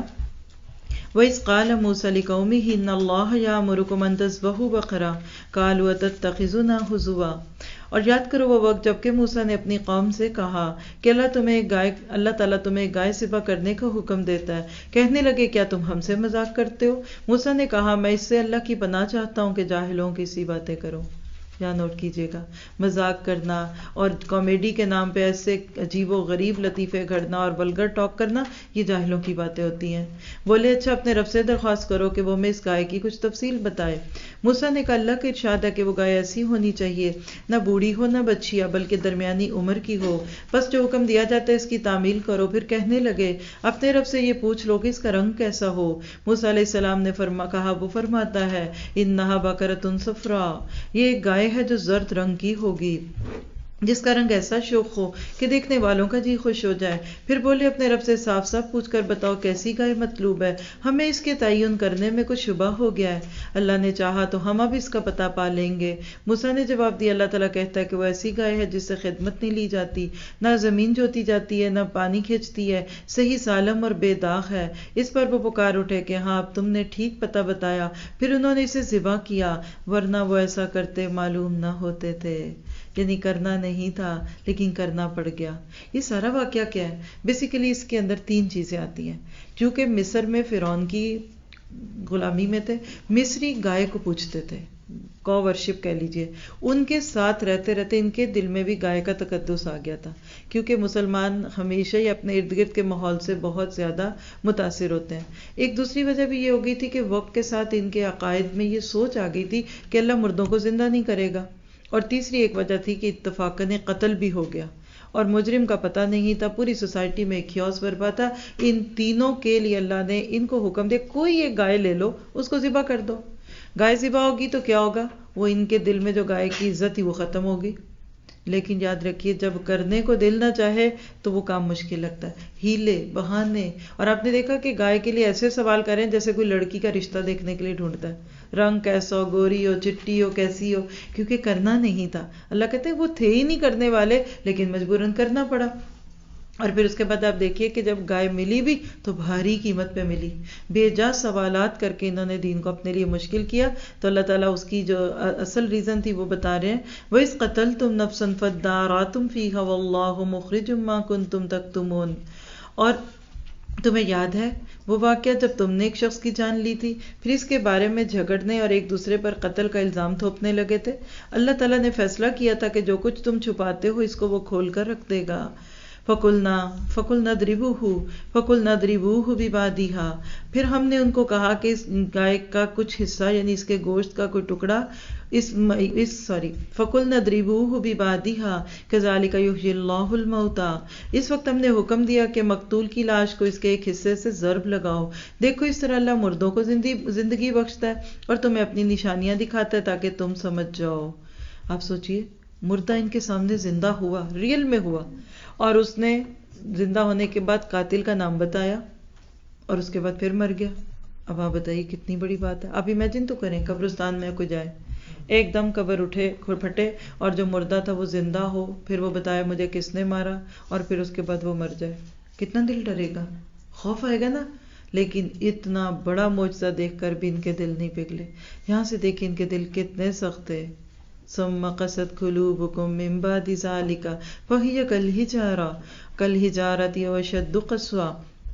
وَإِذْ قَالَ مُوسَىٰ لِقَوْمِهِ إِنَّ اللَّهَ يَأْمُرُكُمْ أَن تَذْبَحُوا بَقَرَةً قَالُوا أَتَتَّخِذُنَا هُزُوًا. اور یاد کرو وہ وقت جب کہ موسیٰ نے اپنی قوم سے کہا کہ اللہ تعالیٰ تمہیں ایک گائے ذبح کرنے کا حکم دیتا ہے. کہنے لگے کیا تم ہم سے مذاق کرتے ہو؟ موسیٰ نے کہا میں اس سے اللہ کی پناہ چاہتا ہوں کہ جاہلوں کی سی باتیں کروں. یہاں نوٹ کیجیے گا، مذاق کرنا اور کامیڈی کے نام پہ ایسے عجیب و غریب لطیفے گھڑنا اور ولگر ٹاک کرنا یہ جاہلوں کی باتیں ہوتی ہیں. بولے اچھا اپنے رب سے درخواست کرو کہ وہ ہمیں اس گائے کی کچھ تفصیل بتائے. موسیٰ نے کہا اللہ کا ارشاد ہے کہ وہ گائے ایسی ہونی چاہیے نہ بوڑھی ہو نہ بچیا بلکہ درمیانی عمر کی ہو. بس جو حکم دیا جاتا ہے اس کی تعمیل کرو. پھر کہنے لگے اپنے رب سے یہ پوچھ لو کہ اس کا رنگ کیسا ہو. موسیٰ علیہ السلام نے کہا وہ فرماتا ہے انہا بقرۃ صفراء، یہ ایک گائے ہے جو زرد رنگ کی ہوگی جس کا رنگ ایسا شوخ ہو کہ دیکھنے والوں کا جی خوش ہو جائے. پھر بولے اپنے رب سے صاف صاف پوچھ کر بتاؤ کیسی گائے مطلوب ہے، ہمیں اس کے تعین کرنے میں کچھ شبہ ہو گیا ہے. اللہ نے چاہا تو ہم اب اس کا پتہ پا لیں گے. موسیٰ نے جواب دیا اللہ تعالیٰ کہتا ہے کہ وہ ایسی گائے ہے جس سے خدمت نہیں لی جاتی، نہ زمین جوتی جاتی ہے، نہ پانی کھینچتی ہے، صحیح سالم اور بے داغ ہے. اس پر وہ پکار اٹھے کہ ہاں اب تم نے ٹھیک پتہ بتایا. پھر انہوں نے اسے ذبح کیا ورنہ وہ ایسا کرتے معلوم نہ ہوتے تھے. یعنی کرنا نہیں تھا لیکن کرنا پڑ گیا. یہ سارا واقعہ کیا ہے؟ بیسیکلی اس کے اندر 3 چیزیں آتی ہیں. چونکہ مصر میں فرعون کی غلامی میں تھے، مصری گائے کو پوجتے تھے، کو ورشپ کہہ لیجئے. ان کے ساتھ رہتے رہتے ان کے دل میں بھی گائے کا تقدس آ گیا تھا، کیونکہ مسلمان ہمیشہ ہی اپنے ارد گرد کے ماحول سے بہت زیادہ متاثر ہوتے ہیں. ایک دوسری وجہ بھی یہ ہو گئی تھی کہ وقت کے ساتھ ان کے عقائد میں یہ سوچ آ گئی تھی کہ اللہ مردوں کو زندہ نہیں کرے گا. اور تیسری ایک وجہ تھی کہ اتفاقاً قتل بھی ہو گیا اور مجرم کا پتہ نہیں تھا، پوری سوسائٹی میں ایک خیوس برپا تھا. ان تینوں کے لیے اللہ نے ان کو حکم دیا کوئی ایک گائے لے لو اس کو ذبح کر دو. گائے ذبح ہوگی تو کیا ہوگا؟ وہ ان کے دل میں جو گائے کی عزت تھی وہ ختم ہوگی. لیکن یاد رکھیے جب کرنے کو دل نہ چاہے تو وہ کام مشکل لگتا ہے. ہیلے بہانے، اور آپ نے دیکھا کہ گائے کے لیے ایسے سوال کریں جیسے کوئی لڑکی کا رشتہ دیکھنے کے لیے ڈھونڈتا ہے، رنگ کیسا ہو، گوری ہو، چٹی ہو، کیسی ہو، کیونکہ کرنا نہیں تھا. اللہ کہتے ہیں وہ تھے ہی نہیں کرنے والے لیکن مجبوراً کرنا پڑا. اور پھر اس کے بعد آپ دیکھیے کہ جب گائے ملی بھی تو بھاری قیمت پہ ملی. بے جا سوالات کر کے انہوں نے دین کو اپنے لیے مشکل کیا. تو اللہ تعالیٰ اس کی جو اصل ریزن تھی وہ بتا رہے ہیں وَإِذْ قَتَلْتُمْ نَفْسًا فَادَّارَأْتُمْ فِيهَا وَاللَّهُ مُخْرِجٌ مَا كُنْتُمْ تَكْتُمُونَ. اور تمہیں یاد ہے وہ واقعہ جب تم نے ایک شخص کی جان لی تھی، پھر اس کے بارے میں جھگڑنے اور ایک دوسرے پر قتل کا الزام تھوپنے لگے تھے. اللہ تعالیٰ نے فیصلہ کیا تھا کہ جو کچھ تم چھپاتے ہو اس کو وہ کھول کر رکھ دے گا. فقلنا اضربوہ ببعضھا، پھر ہم نے ان کو کہا کہ اس گائے کا کچھ حصہ یعنی اس کے گوشت کا کوئی ٹکڑا فقلنا اضربوہ ببعضھا کذالک یحیی اللہ الموتیٰ، اس وقت ہم نے حکم دیا کہ مقتول کی لاش کو اس کے ایک حصے سے ضرب لگاؤ، دیکھو اس طرح اللہ مردوں کو زندگی بخشتا ہے اور تمہیں اپنی نشانیاں دکھاتا ہے تاکہ تم سمجھ جاؤ۔ آپ سوچئے، مردہ ان کے سامنے زندہ ہوا، ریئل میں ہوا، اور اس نے زندہ ہونے کے بعد قاتل کا نام بتایا اور اس کے بعد پھر مر گیا۔ اب آپ بتائیے کتنی بڑی بات ہے۔ آپ امیجن تو کریں قبرستان میں کوئی جائے، ایک دم قبر پھٹے اور جو مردہ تھا وہ زندہ ہو، پھر وہ بتایا مجھے کس نے مارا، اور پھر اس کے بعد وہ مر جائے، کتنا دل ڈرے گا، خوف آئے گا نا۔ لیکن اتنا بڑا معجزہ دیکھ کر بھی ان کے دل نہیں پگھلے۔ یہاں سے دیکھیں ان کے دل کتنے سخت تھے۔ ثم قست قلوبکم من بعد ذلک فہی کالحجارۃ او اشد قسوۃ،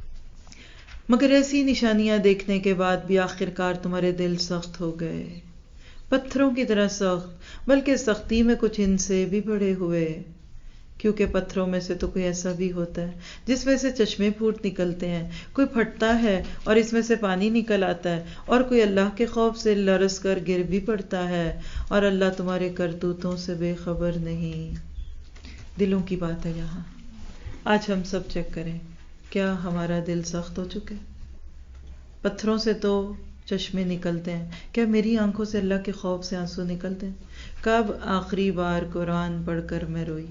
مگر ایسی نشانیاں دیکھنے کے بعد بھی آخر کار تمہارے دل سخت ہو گئے، پتھروں کی طرح سخت، بلکہ سختی میں کچھ ان سے بھی بڑے ہوئے، کیونکہ پتھروں میں سے تو کوئی ایسا بھی ہوتا ہے جس میں سے چشمے پھوٹ نکلتے ہیں، کوئی پھٹتا ہے اور اس میں سے پانی نکل آتا ہے، اور کوئی اللہ کے خوف سے لرز کر گر بھی پڑتا ہے، اور اللہ تمہارے کرتوتوں سے بے خبر نہیں۔ دلوں کی بات ہے یہاں۔ آج ہم سب چیک کریں، کیا ہمارا دل سخت ہو چکے؟ پتھروں سے تو چشمے نکلتے ہیں، کیا میری آنکھوں سے اللہ کے خوف سے آنسو نکلتے ہیں؟ کب آخری بار قرآن پڑھ کر میں روئی؟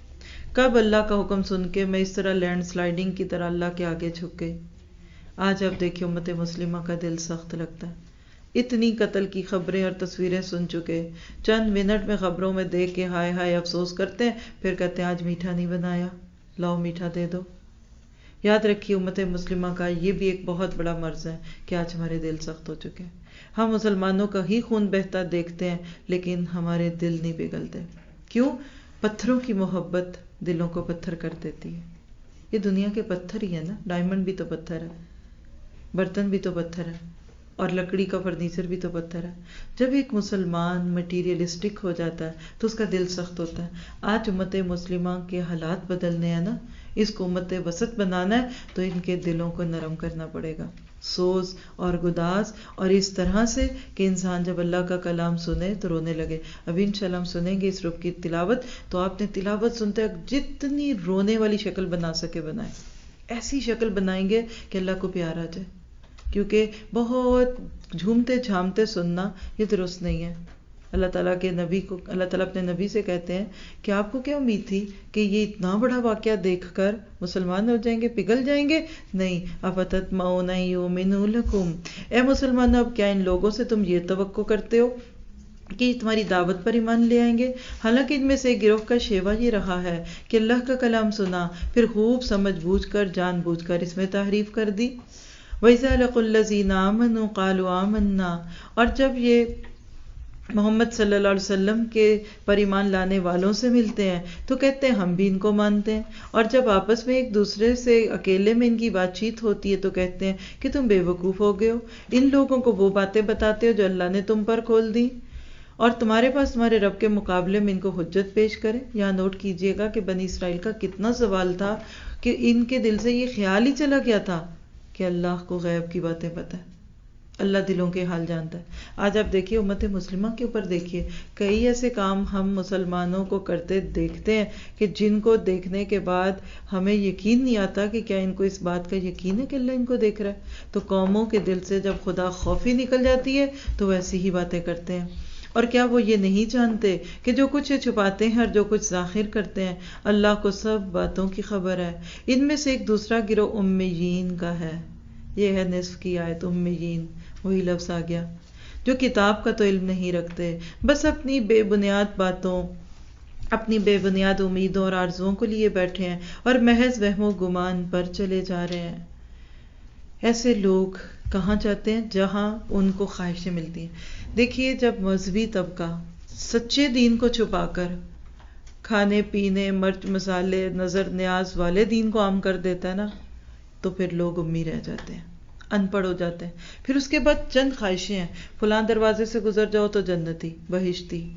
کب اللہ کا حکم سن کے میں اس طرح لینڈ سلائیڈنگ کی طرح اللہ کے آگے جھک گئی؟ آج اب دیکھیے امت مسلمہ کا دل سخت لگتا ہے۔ اتنی قتل کی خبریں اور تصویریں سن چکے، چند منٹ میں خبروں میں دیکھ کے ہائے ہائے افسوس کرتے ہیں، پھر کہتے ہیں آج میٹھا نہیں بنایا، لاؤ میٹھا دے دو۔ یاد رکھیے امت مسلمہ کا یہ بھی ایک بہت بڑا مرض ہے کہ آج ہمارے دل سخت ہو چکے ہیں۔ ہم مسلمانوں کا ہی خون بہتا دیکھتے ہیں لیکن ہمارے دل نہیں پگھلتے۔ کیوں؟ پتھروں کی محبت دلوں کو پتھر کر دیتی ہے۔ یہ دنیا کے پتھر ہی ہے نا، ڈائمنڈ بھی تو پتھر ہے، برتن بھی تو پتھر ہے، اور لکڑی کا فرنیچر بھی تو پتھر ہے۔ جب ایک مسلمان مٹیریلسٹک ہو جاتا ہے تو اس کا دل سخت ہوتا ہے۔ آج امت مسلمہ کے حالات بدلنے ہیں نا، اس کو امت وسط بنانا ہے تو ان کے دلوں کو نرم کرنا پڑے گا، سوز اور گداز، اور اس طرح سے کہ انسان جب اللہ کا کلام سنے تو رونے لگے۔ ابھی انشاءاللہ ہم سنیں گے اس رب کی تلاوت، تو آپ نے تلاوت سنتے جتنی رونے والی شکل بنا سکے بنائیں، ایسی شکل بنائیں گے کہ اللہ کو پیار آ جائے، کیونکہ بہت جھومتے جھامتے سننا یہ درست نہیں ہے۔ اللہ تعالیٰ کے نبی کو، اللہ تعالیٰ اپنے نبی سے کہتے ہیں کہ آپ کو کیا امید تھی کہ یہ اتنا بڑا واقعہ دیکھ کر مسلمان ہو جائیں گے، پگھل جائیں گے؟ نہیں، افتطمعون ان یؤمنوا لکم، اے مسلمانوں اب کیا ان لوگوں سے تم یہ توقع کرتے ہو کہ یہ تمہاری دعوت پر ایمان لے آئیں گے؟ حالانکہ ان میں سے ایک گروہ کا شیوا یہ رہا ہے کہ اللہ کا کلام سنا، پھر خوب سمجھ بوجھ کر جان بوجھ کر اس میں تحریف کر دی۔ وَإِذَا لَقُوا الَّذِينَ آمَنُوا قَالُوا آمَنَّا، اور جب یہ محمد صلی اللہ علیہ وسلم کے پر ایمان لانے والوں سے ملتے ہیں تو کہتے ہیں ہم بھی ان کو مانتے ہیں، اور جب آپس میں ایک دوسرے سے اکیلے میں ان کی بات چیت ہوتی ہے تو کہتے ہیں کہ تم بے وقوف ہو گئے ہو، ان لوگوں کو وہ باتیں بتاتے ہو جو اللہ نے تم پر کھول دی، اور تمہارے پاس تمہارے رب کے مقابلے میں ان کو حجت پیش کرے۔ یہاں نوٹ کیجئے گا کہ بنی اسرائیل کا کتنا زوال تھا کہ ان کے دل سے یہ خیال ہی چلا گیا تھا کہ اللہ کو غیب کی باتیں پتہ ہے، اللہ دلوں کے حال جانتا ہے۔ آج آپ دیکھیے امت مسلمہ کے اوپر دیکھیے، کئی ایسے کام ہم مسلمانوں کو کرتے دیکھتے ہیں کہ جن کو دیکھنے کے بعد ہمیں یقین نہیں آتا کہ کیا ان کو اس بات کا یقین ہے کہ اللہ ان کو دیکھ رہا ہے۔ تو قوموں کے دل سے جب خدا خوفی نکل جاتی ہے تو ویسی ہی باتیں کرتے ہیں۔ اور کیا وہ یہ نہیں جانتے کہ جو کچھ یہ چھپاتے ہیں اور جو کچھ ظاہر کرتے ہیں اللہ کو سب باتوں کی خبر ہے۔ ان میں سے ایک دوسرا گروہ امیین کا ہے، یہ ہے نصف کی آیت، امیین، وہی لفظ آ گیا، جو کتاب کا تو علم نہیں رکھتے، بس اپنی بے بنیاد باتوں، اپنی بے بنیاد امیدوں اور آرزوؤں کو لیے بیٹھے ہیں اور محض وہم و گمان پر چلے جا رہے ہیں۔ ایسے لوگ کہاں جاتے ہیں؟ جہاں ان کو خواہشیں ملتی ہیں۔ دیکھیے جب مذہبی طبقہ سچے دین کو چھپا کر کھانے پینے، مرچ مسالے، نظر نیاز والے دین کو عام کر دیتا ہے نا، تو پھر لوگ امی رہ جاتے ہیں، ان پڑھ ہو جاتے ہیں۔ پھر اس کے بعد چند خواہشیں ہیں، فلاں دروازے سے گزر جاؤ تو جنتی، بہشتی،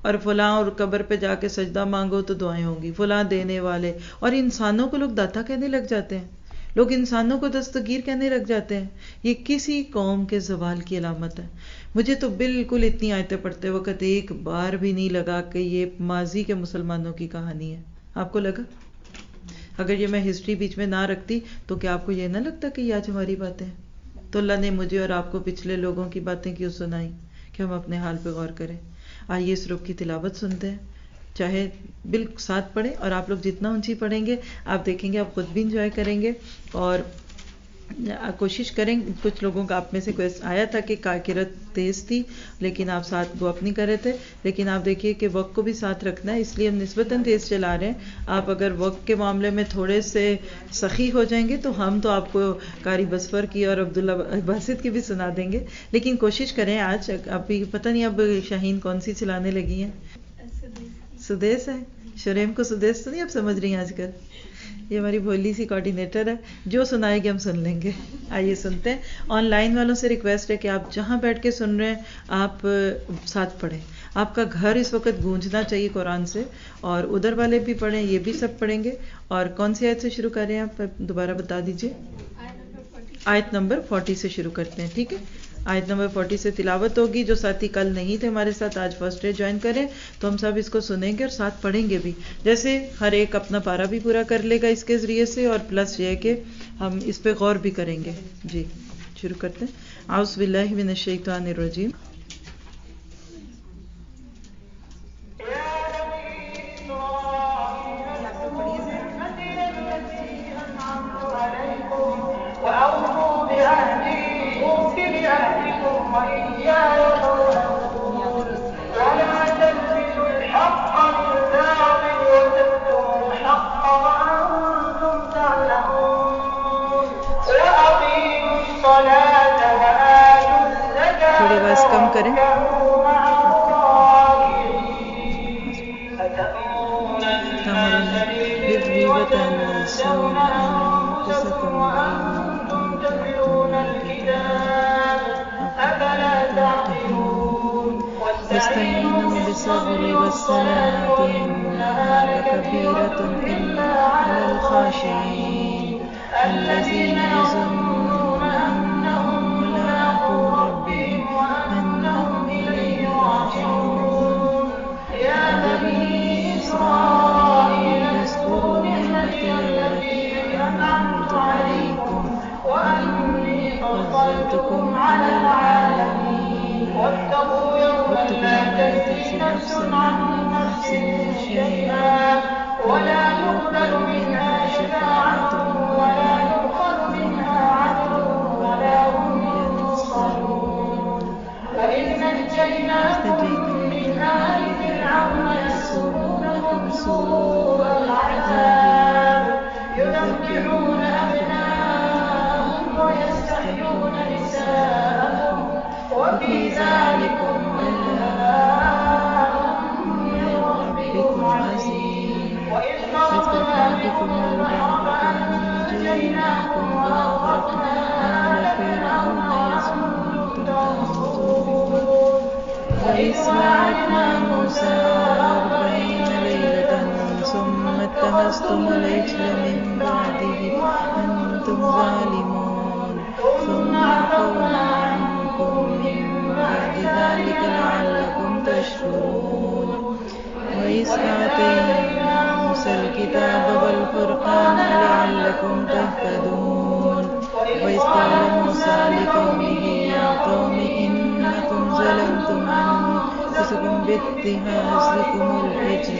और फलां और कब्र पे जाके सजदा मांगो तो दुआएं होंगी, फलां देने वाले। और इंसानों को लोग दाता कहने लग जाते हैं, लोग इंसानों को दस्तगीर कहने लग जाते हैं। ये किसी कौम के ज़वाल की अलामत है। मुझे तो बिल्कुल इतनी आयतें पढ़ते वक्त एक बार भी नहीं लगा कि ये माजी के मुसलमानों की कहानी है। आपको लगा? अगर ये मैं हिस्ट्री बीच में ना रखती तो क्या आपको ये ना लगता कि ये आज हमारी बातें हैं? तो अल्लाह ने मुझे और आपको पिछले लोगों की बातें क्यों सुनाई कि हम अपने हाल पे गौर करें। आइए इस रूप की तिलावत सुनते हैं, चाहे बिल साथ पढ़ें, और आप लोग जितना ऊंची पढ़ेंगे आप देखेंगे आप खुद भी इंजॉय करेंगे। और कोशिश करें, कुछ लोगों का आप में से कोई आया था कि किरत तेज़ थी लेकिन आप साथ गो नहीं कर रहे थे, लेकिन आप देखिए कि वक्त को भी साथ रखना है, इसलिए हम निस्बतन तेज़ चला रहे हैं। आप अगर वक्त के मामले में थोड़े से सखी हो जाएंगे तो हम तो आपको कारी बसफर की और अब्दुल्ला बासित की भी सुना देंगे, लेकिन कोशिश करें आज। अभी पता नहीं अब शाहीन कौन सी चलाने लगी हैं? सुदेश है। शुरेम को सुदेश तो नहीं आप समझ रही हैं आजकल? ये हमारी भोली सी कोऑर्डिनेटर है, जो सुनाएगी हम सुन लेंगे। आइए सुनते हैं। ऑनलाइन वालों से रिक्वेस्ट है कि आप जहां बैठ के सुन रहे हैं आप साथ पढ़ें। आपका घर इस वक्त गूंजना चाहिए कुरान से, और उधर वाले भी पढ़ें, ये भी सब पढ़ेंगे। और कौन सी आयत से शुरू कर रहे हैं आप दोबारा बता दीजिए? आयत नंबर 40 से शुरू करते हैं, ठीक है? आयत नंबर 40 से तिलावत होगी। जो साथी कल नहीं थे हमारे साथ, आज फर्स्ट डे ज्वाइन करें तो हम सब इसको सुनेंगे और साथ पढ़ेंगे भी। जैसे हर एक अपना पारा भी पूरा कर लेगा इसके ज़रिए से, और प्लस ये है कि हम इस पे गौर भी करेंगे। जी शुरू करते हैं। आउज़ु बिल्लाहि मिनश शैतानिर रजीम। थोड़ी आवाज़ कम करें। वस्तईनु बिस्सब्रि वस्सलाति इन्नहा लकबीरतुन इल्ला अलल खाशिईन अल्लज़ीना यज़ुन्नूना अन्नहुम मुलाक़ू रब्बिहिम अन्नहुम इलैहि राजिऊन। या बनी इस्राईल इज़्कुरू निअमती अल्लती अनअमतु अलैकुम व अन्नी फ़ज़्ज़लतुकुम अलल आलमीन। वत्तक़ू यौमन ला तजज़ी नफ्सुन अन नफ्सिन शैअन वला युक़बल मिन्हा शफ़ाअतुन वला युख़ज़ मिन्हा अदलुन वला हुम युनصرون। وإذ نجيناكم من آل فرعون يسومونكم سوء العذاب يذبحون أبناءكم ويستحيون نساءكم وفي ذلكم بلاء من ربكم عظيم. وإذ فرقنا بكم البحر فأنجيناكم وأغرقنا آل فرعون يسومونكم تنظرون. وإذ وعدنا موسى 40 ليلة ثم اتخذتم العجل من بعده أنتم ظالمون ثم عفونا عنكم من بعد ذلك لعلكم تشكرون. وإذ آتينا موسى الكتاب والفرقان لعلكم تهتدون. وإذ قال موسى لقومه يا قوم إنكم ظلمتم أنفسكم باتخاذكم العجل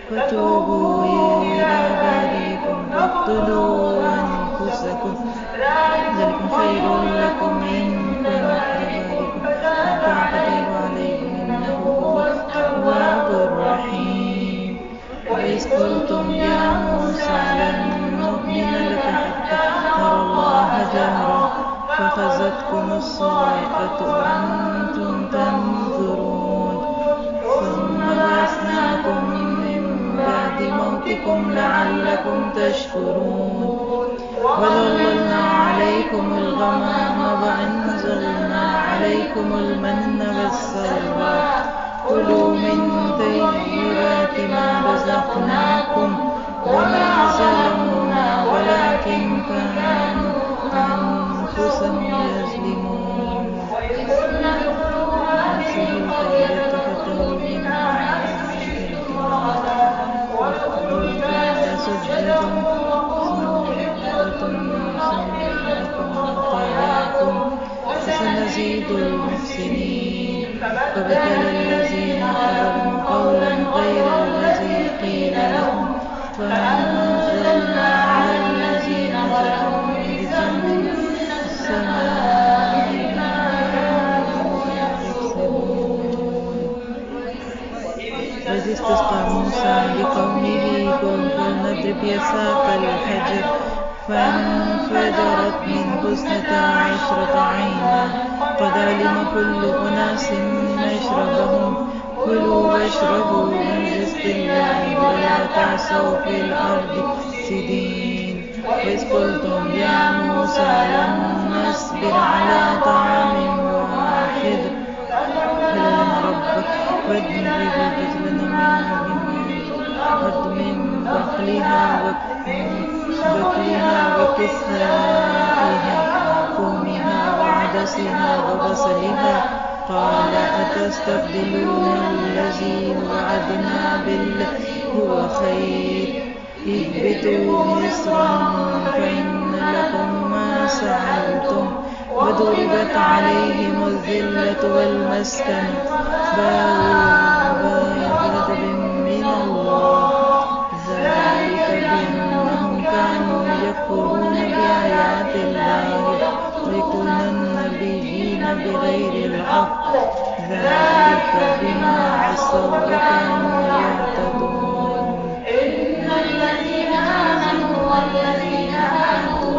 فتوبوا إلى بارئكم فاقتلوا أنفسكم ذلكم خير لكم عند بارئكم فاعتدوا عليكم إنه هو التواب الرحيم. وإذ قلتم يا موسى لن نؤمن لك حتى نرى الله جهرا فأخذتكم الصاعقة وأنتم تنظرون ثم بعثناكم من بعد موتكم لعلكم تشكرون. وظللنا عليكم الغمام وأنزلنا عليكم المن والسلوى كلوا من طيبات ما رزقناكم وما ظلمونا ولكن كانوا أنفسهم يظلمون. هذه القرية اتخذوا منها بعد سجدهم فسنزيد المحسنين. فبدل الذين كفروا قولا غير الذي قيل لهم فأنزلنا على الذين ظلموا رجزا من السماء بما كانوا يكسبون. وإذ استسقى موسى لقومه فلنضرب بعصاك الحجر فانفجرت منه 12 عينا قد علم كل أناس مشربهم كلوا واشربوا من رزق الله ولا تعثوا في الأرض مفسدين. وإذ قلتم يا موسى لن نصبر على طعام واحد فادع لنا ربك فاضرب لنا من بقلها وكسائها ثومها وعدسها وبصلها قال أتستبدلون الذي هو أدنى بالذي هو خير اهبطوا مصرا فإن لكم ما سألتم وضربت عليهم الذلة والمسكنة باءوا بغضب من الله ذلك بأنهم كانوا يكفرون بآيات الله ويقتلون النبيين بغير الحق ذلك بما عصوا وكانوا يعتدون. إن الذين آمنوا والذين هادوا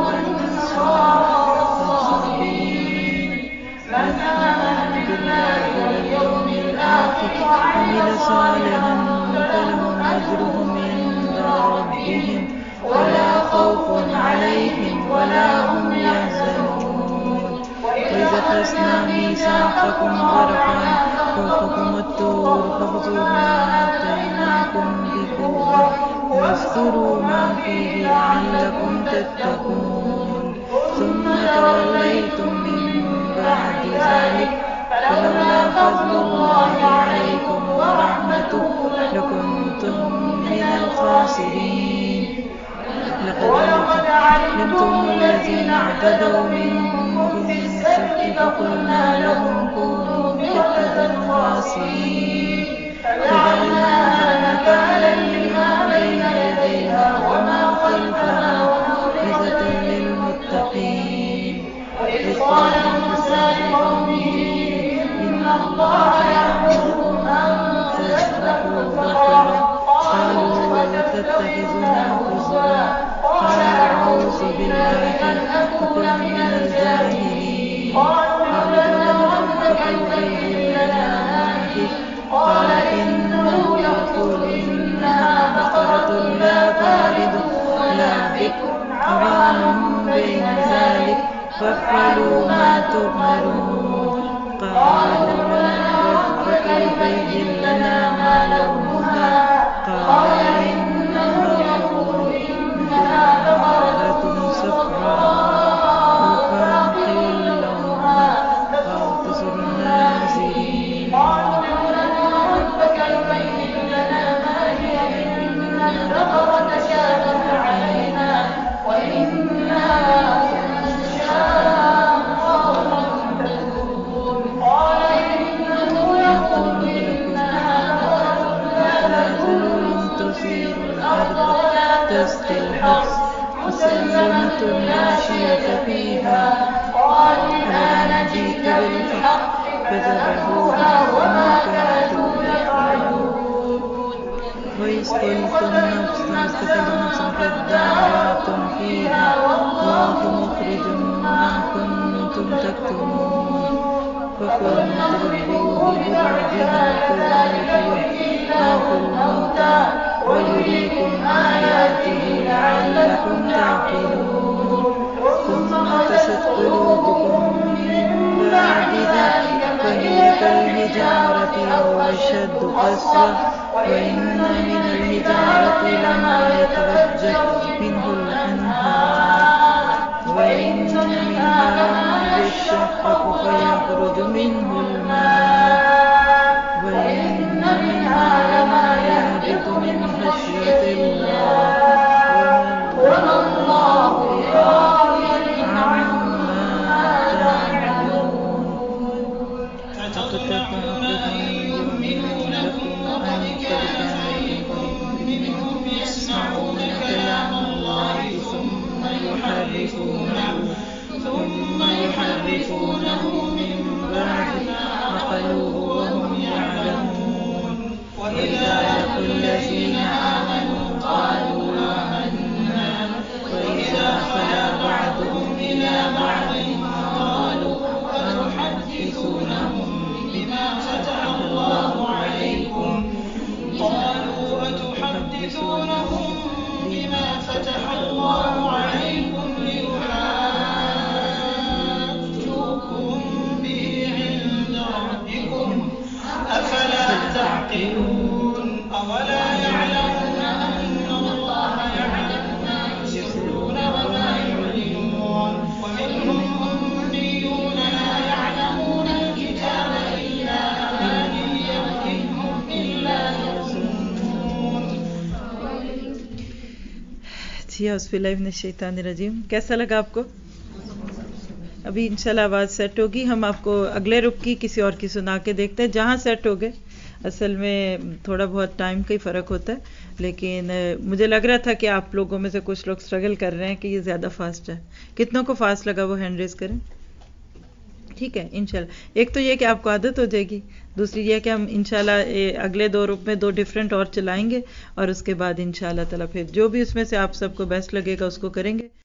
والصابين من آمن بالله واليوم الآخر وعمل صالحا فلهم أجرهم عند ربهم ولا خوف عليهم ولا هم يحزنون. وإذا أخذنا ميثاقكم ورفعنا فوقكم الطور فخذوا ما آتيناكم بقوة واذكروا ما فيه لعلكم تتقون. ثم توليتم من بعد ذلك فلولا فضل الله عليكم ورحمته لكنتم من الخاسرين. لقد علمتم الذين اعتدوا منكم في السبت فقلنا لهم كونوا قردة خاسئين فجعلناها نكالا لما بين يديها وما خلفها موعظة للمتقين. وإذ قال موسى لقومه إن الله يأمركم أن تذبحوا بقرة قالوا وتتخذنا هزوا قال أعوذ بالله أن أكون من الجاهلين. قالوا لنا ربك يبين لنا ما هي قال إنه يقول إنها بقرة لا فارض ولا بكر عوان بين ذلك فافعلوا ما تؤمرون. قالوا لنا ربك يبين لنا ما لونها قال إنها بقرة صفراء فاقع لونها تسر الناظرين. قالوا لنا ربك يبين لنا ما هي إن البقرة شابه علينا وإنا إنشاء قوما تذكرون. قال إنه يقول إنها لا ذلول تثير الأرض تسقي الحرث مسلمة لا شية فيها قالوا ألا نجيك بالحق فذبحوها وما كادوا يفعلون. وإذ قلتم نفسا فادارأتم فيها والله مخرج ما كنتم تكتمون. فقلنا اضربوه ببعضها كذلك يحيي الله الموتى ويريكم آياته لعلكم تعقلون. ثم قست قلوبكم من بعد ذلك فهي كالحجارة أو अशद्दु क़स्वा व इन्न मिनल हिजारति लमा यतवज्जह मिनहुल अन्हार व इन्न मिनहा लमा यशक़क़ु फ़यख़रुजु मिनहुल माअ व इन्न मिनहा लमा यहबितु मिन ख़श्यतिल्लाह वमा अल्लाहु बिग़ाफ़िलिन अम्मा तअमलून। ثم يحرفونه من بعد ما قالوه وهم يعلمون وإذا لقوا الذين آمنوا قالوا آمنا وإذا خلا بعضهم إلى بعض قالوا أتحدثونهم بما فتح الله عليكم ليحاجوكم به عند ربكم أفلا تعقلون أولا يعلمون أن الله يعلم ما يسرون وما يعلنون ومنهم أميون لا يعلمون الكتاب إلا أماني وإن هم إلا يظنون। औज़ुबिल्लाहिमिनश्शैतानिर्रजीम। कैसा लगा आपको? अभी इंशाल्लाह आवाज़ सेट होगी, हम आपको अगले रुक की किसी और की सुना के देखते हैं जहाँ सेट हो गए। असल में थोड़ा बहुत टाइम का ही फ़र्क होता है, लेकिन मुझे लग रहा था कि आप लोगों में से कुछ लोग स्ट्रगल कर रहे हैं कि ये ज़्यादा फास्ट है। कितनों को फास्ट लगा वो हैंड रेज़ करें। ठीक है इंशाल्लाह। एक तो ये कि आपको आदत हो जाएगी, दूसरी ये कि हम इंशाल्लाह अगले 2 रूप में 2 डिफरेंट और चलाएंगे और उसके बाद इंशाल्लाह ताला फिर जो भी उसमें से आप सबको बेस्ट लगेगा उसको करेंगे।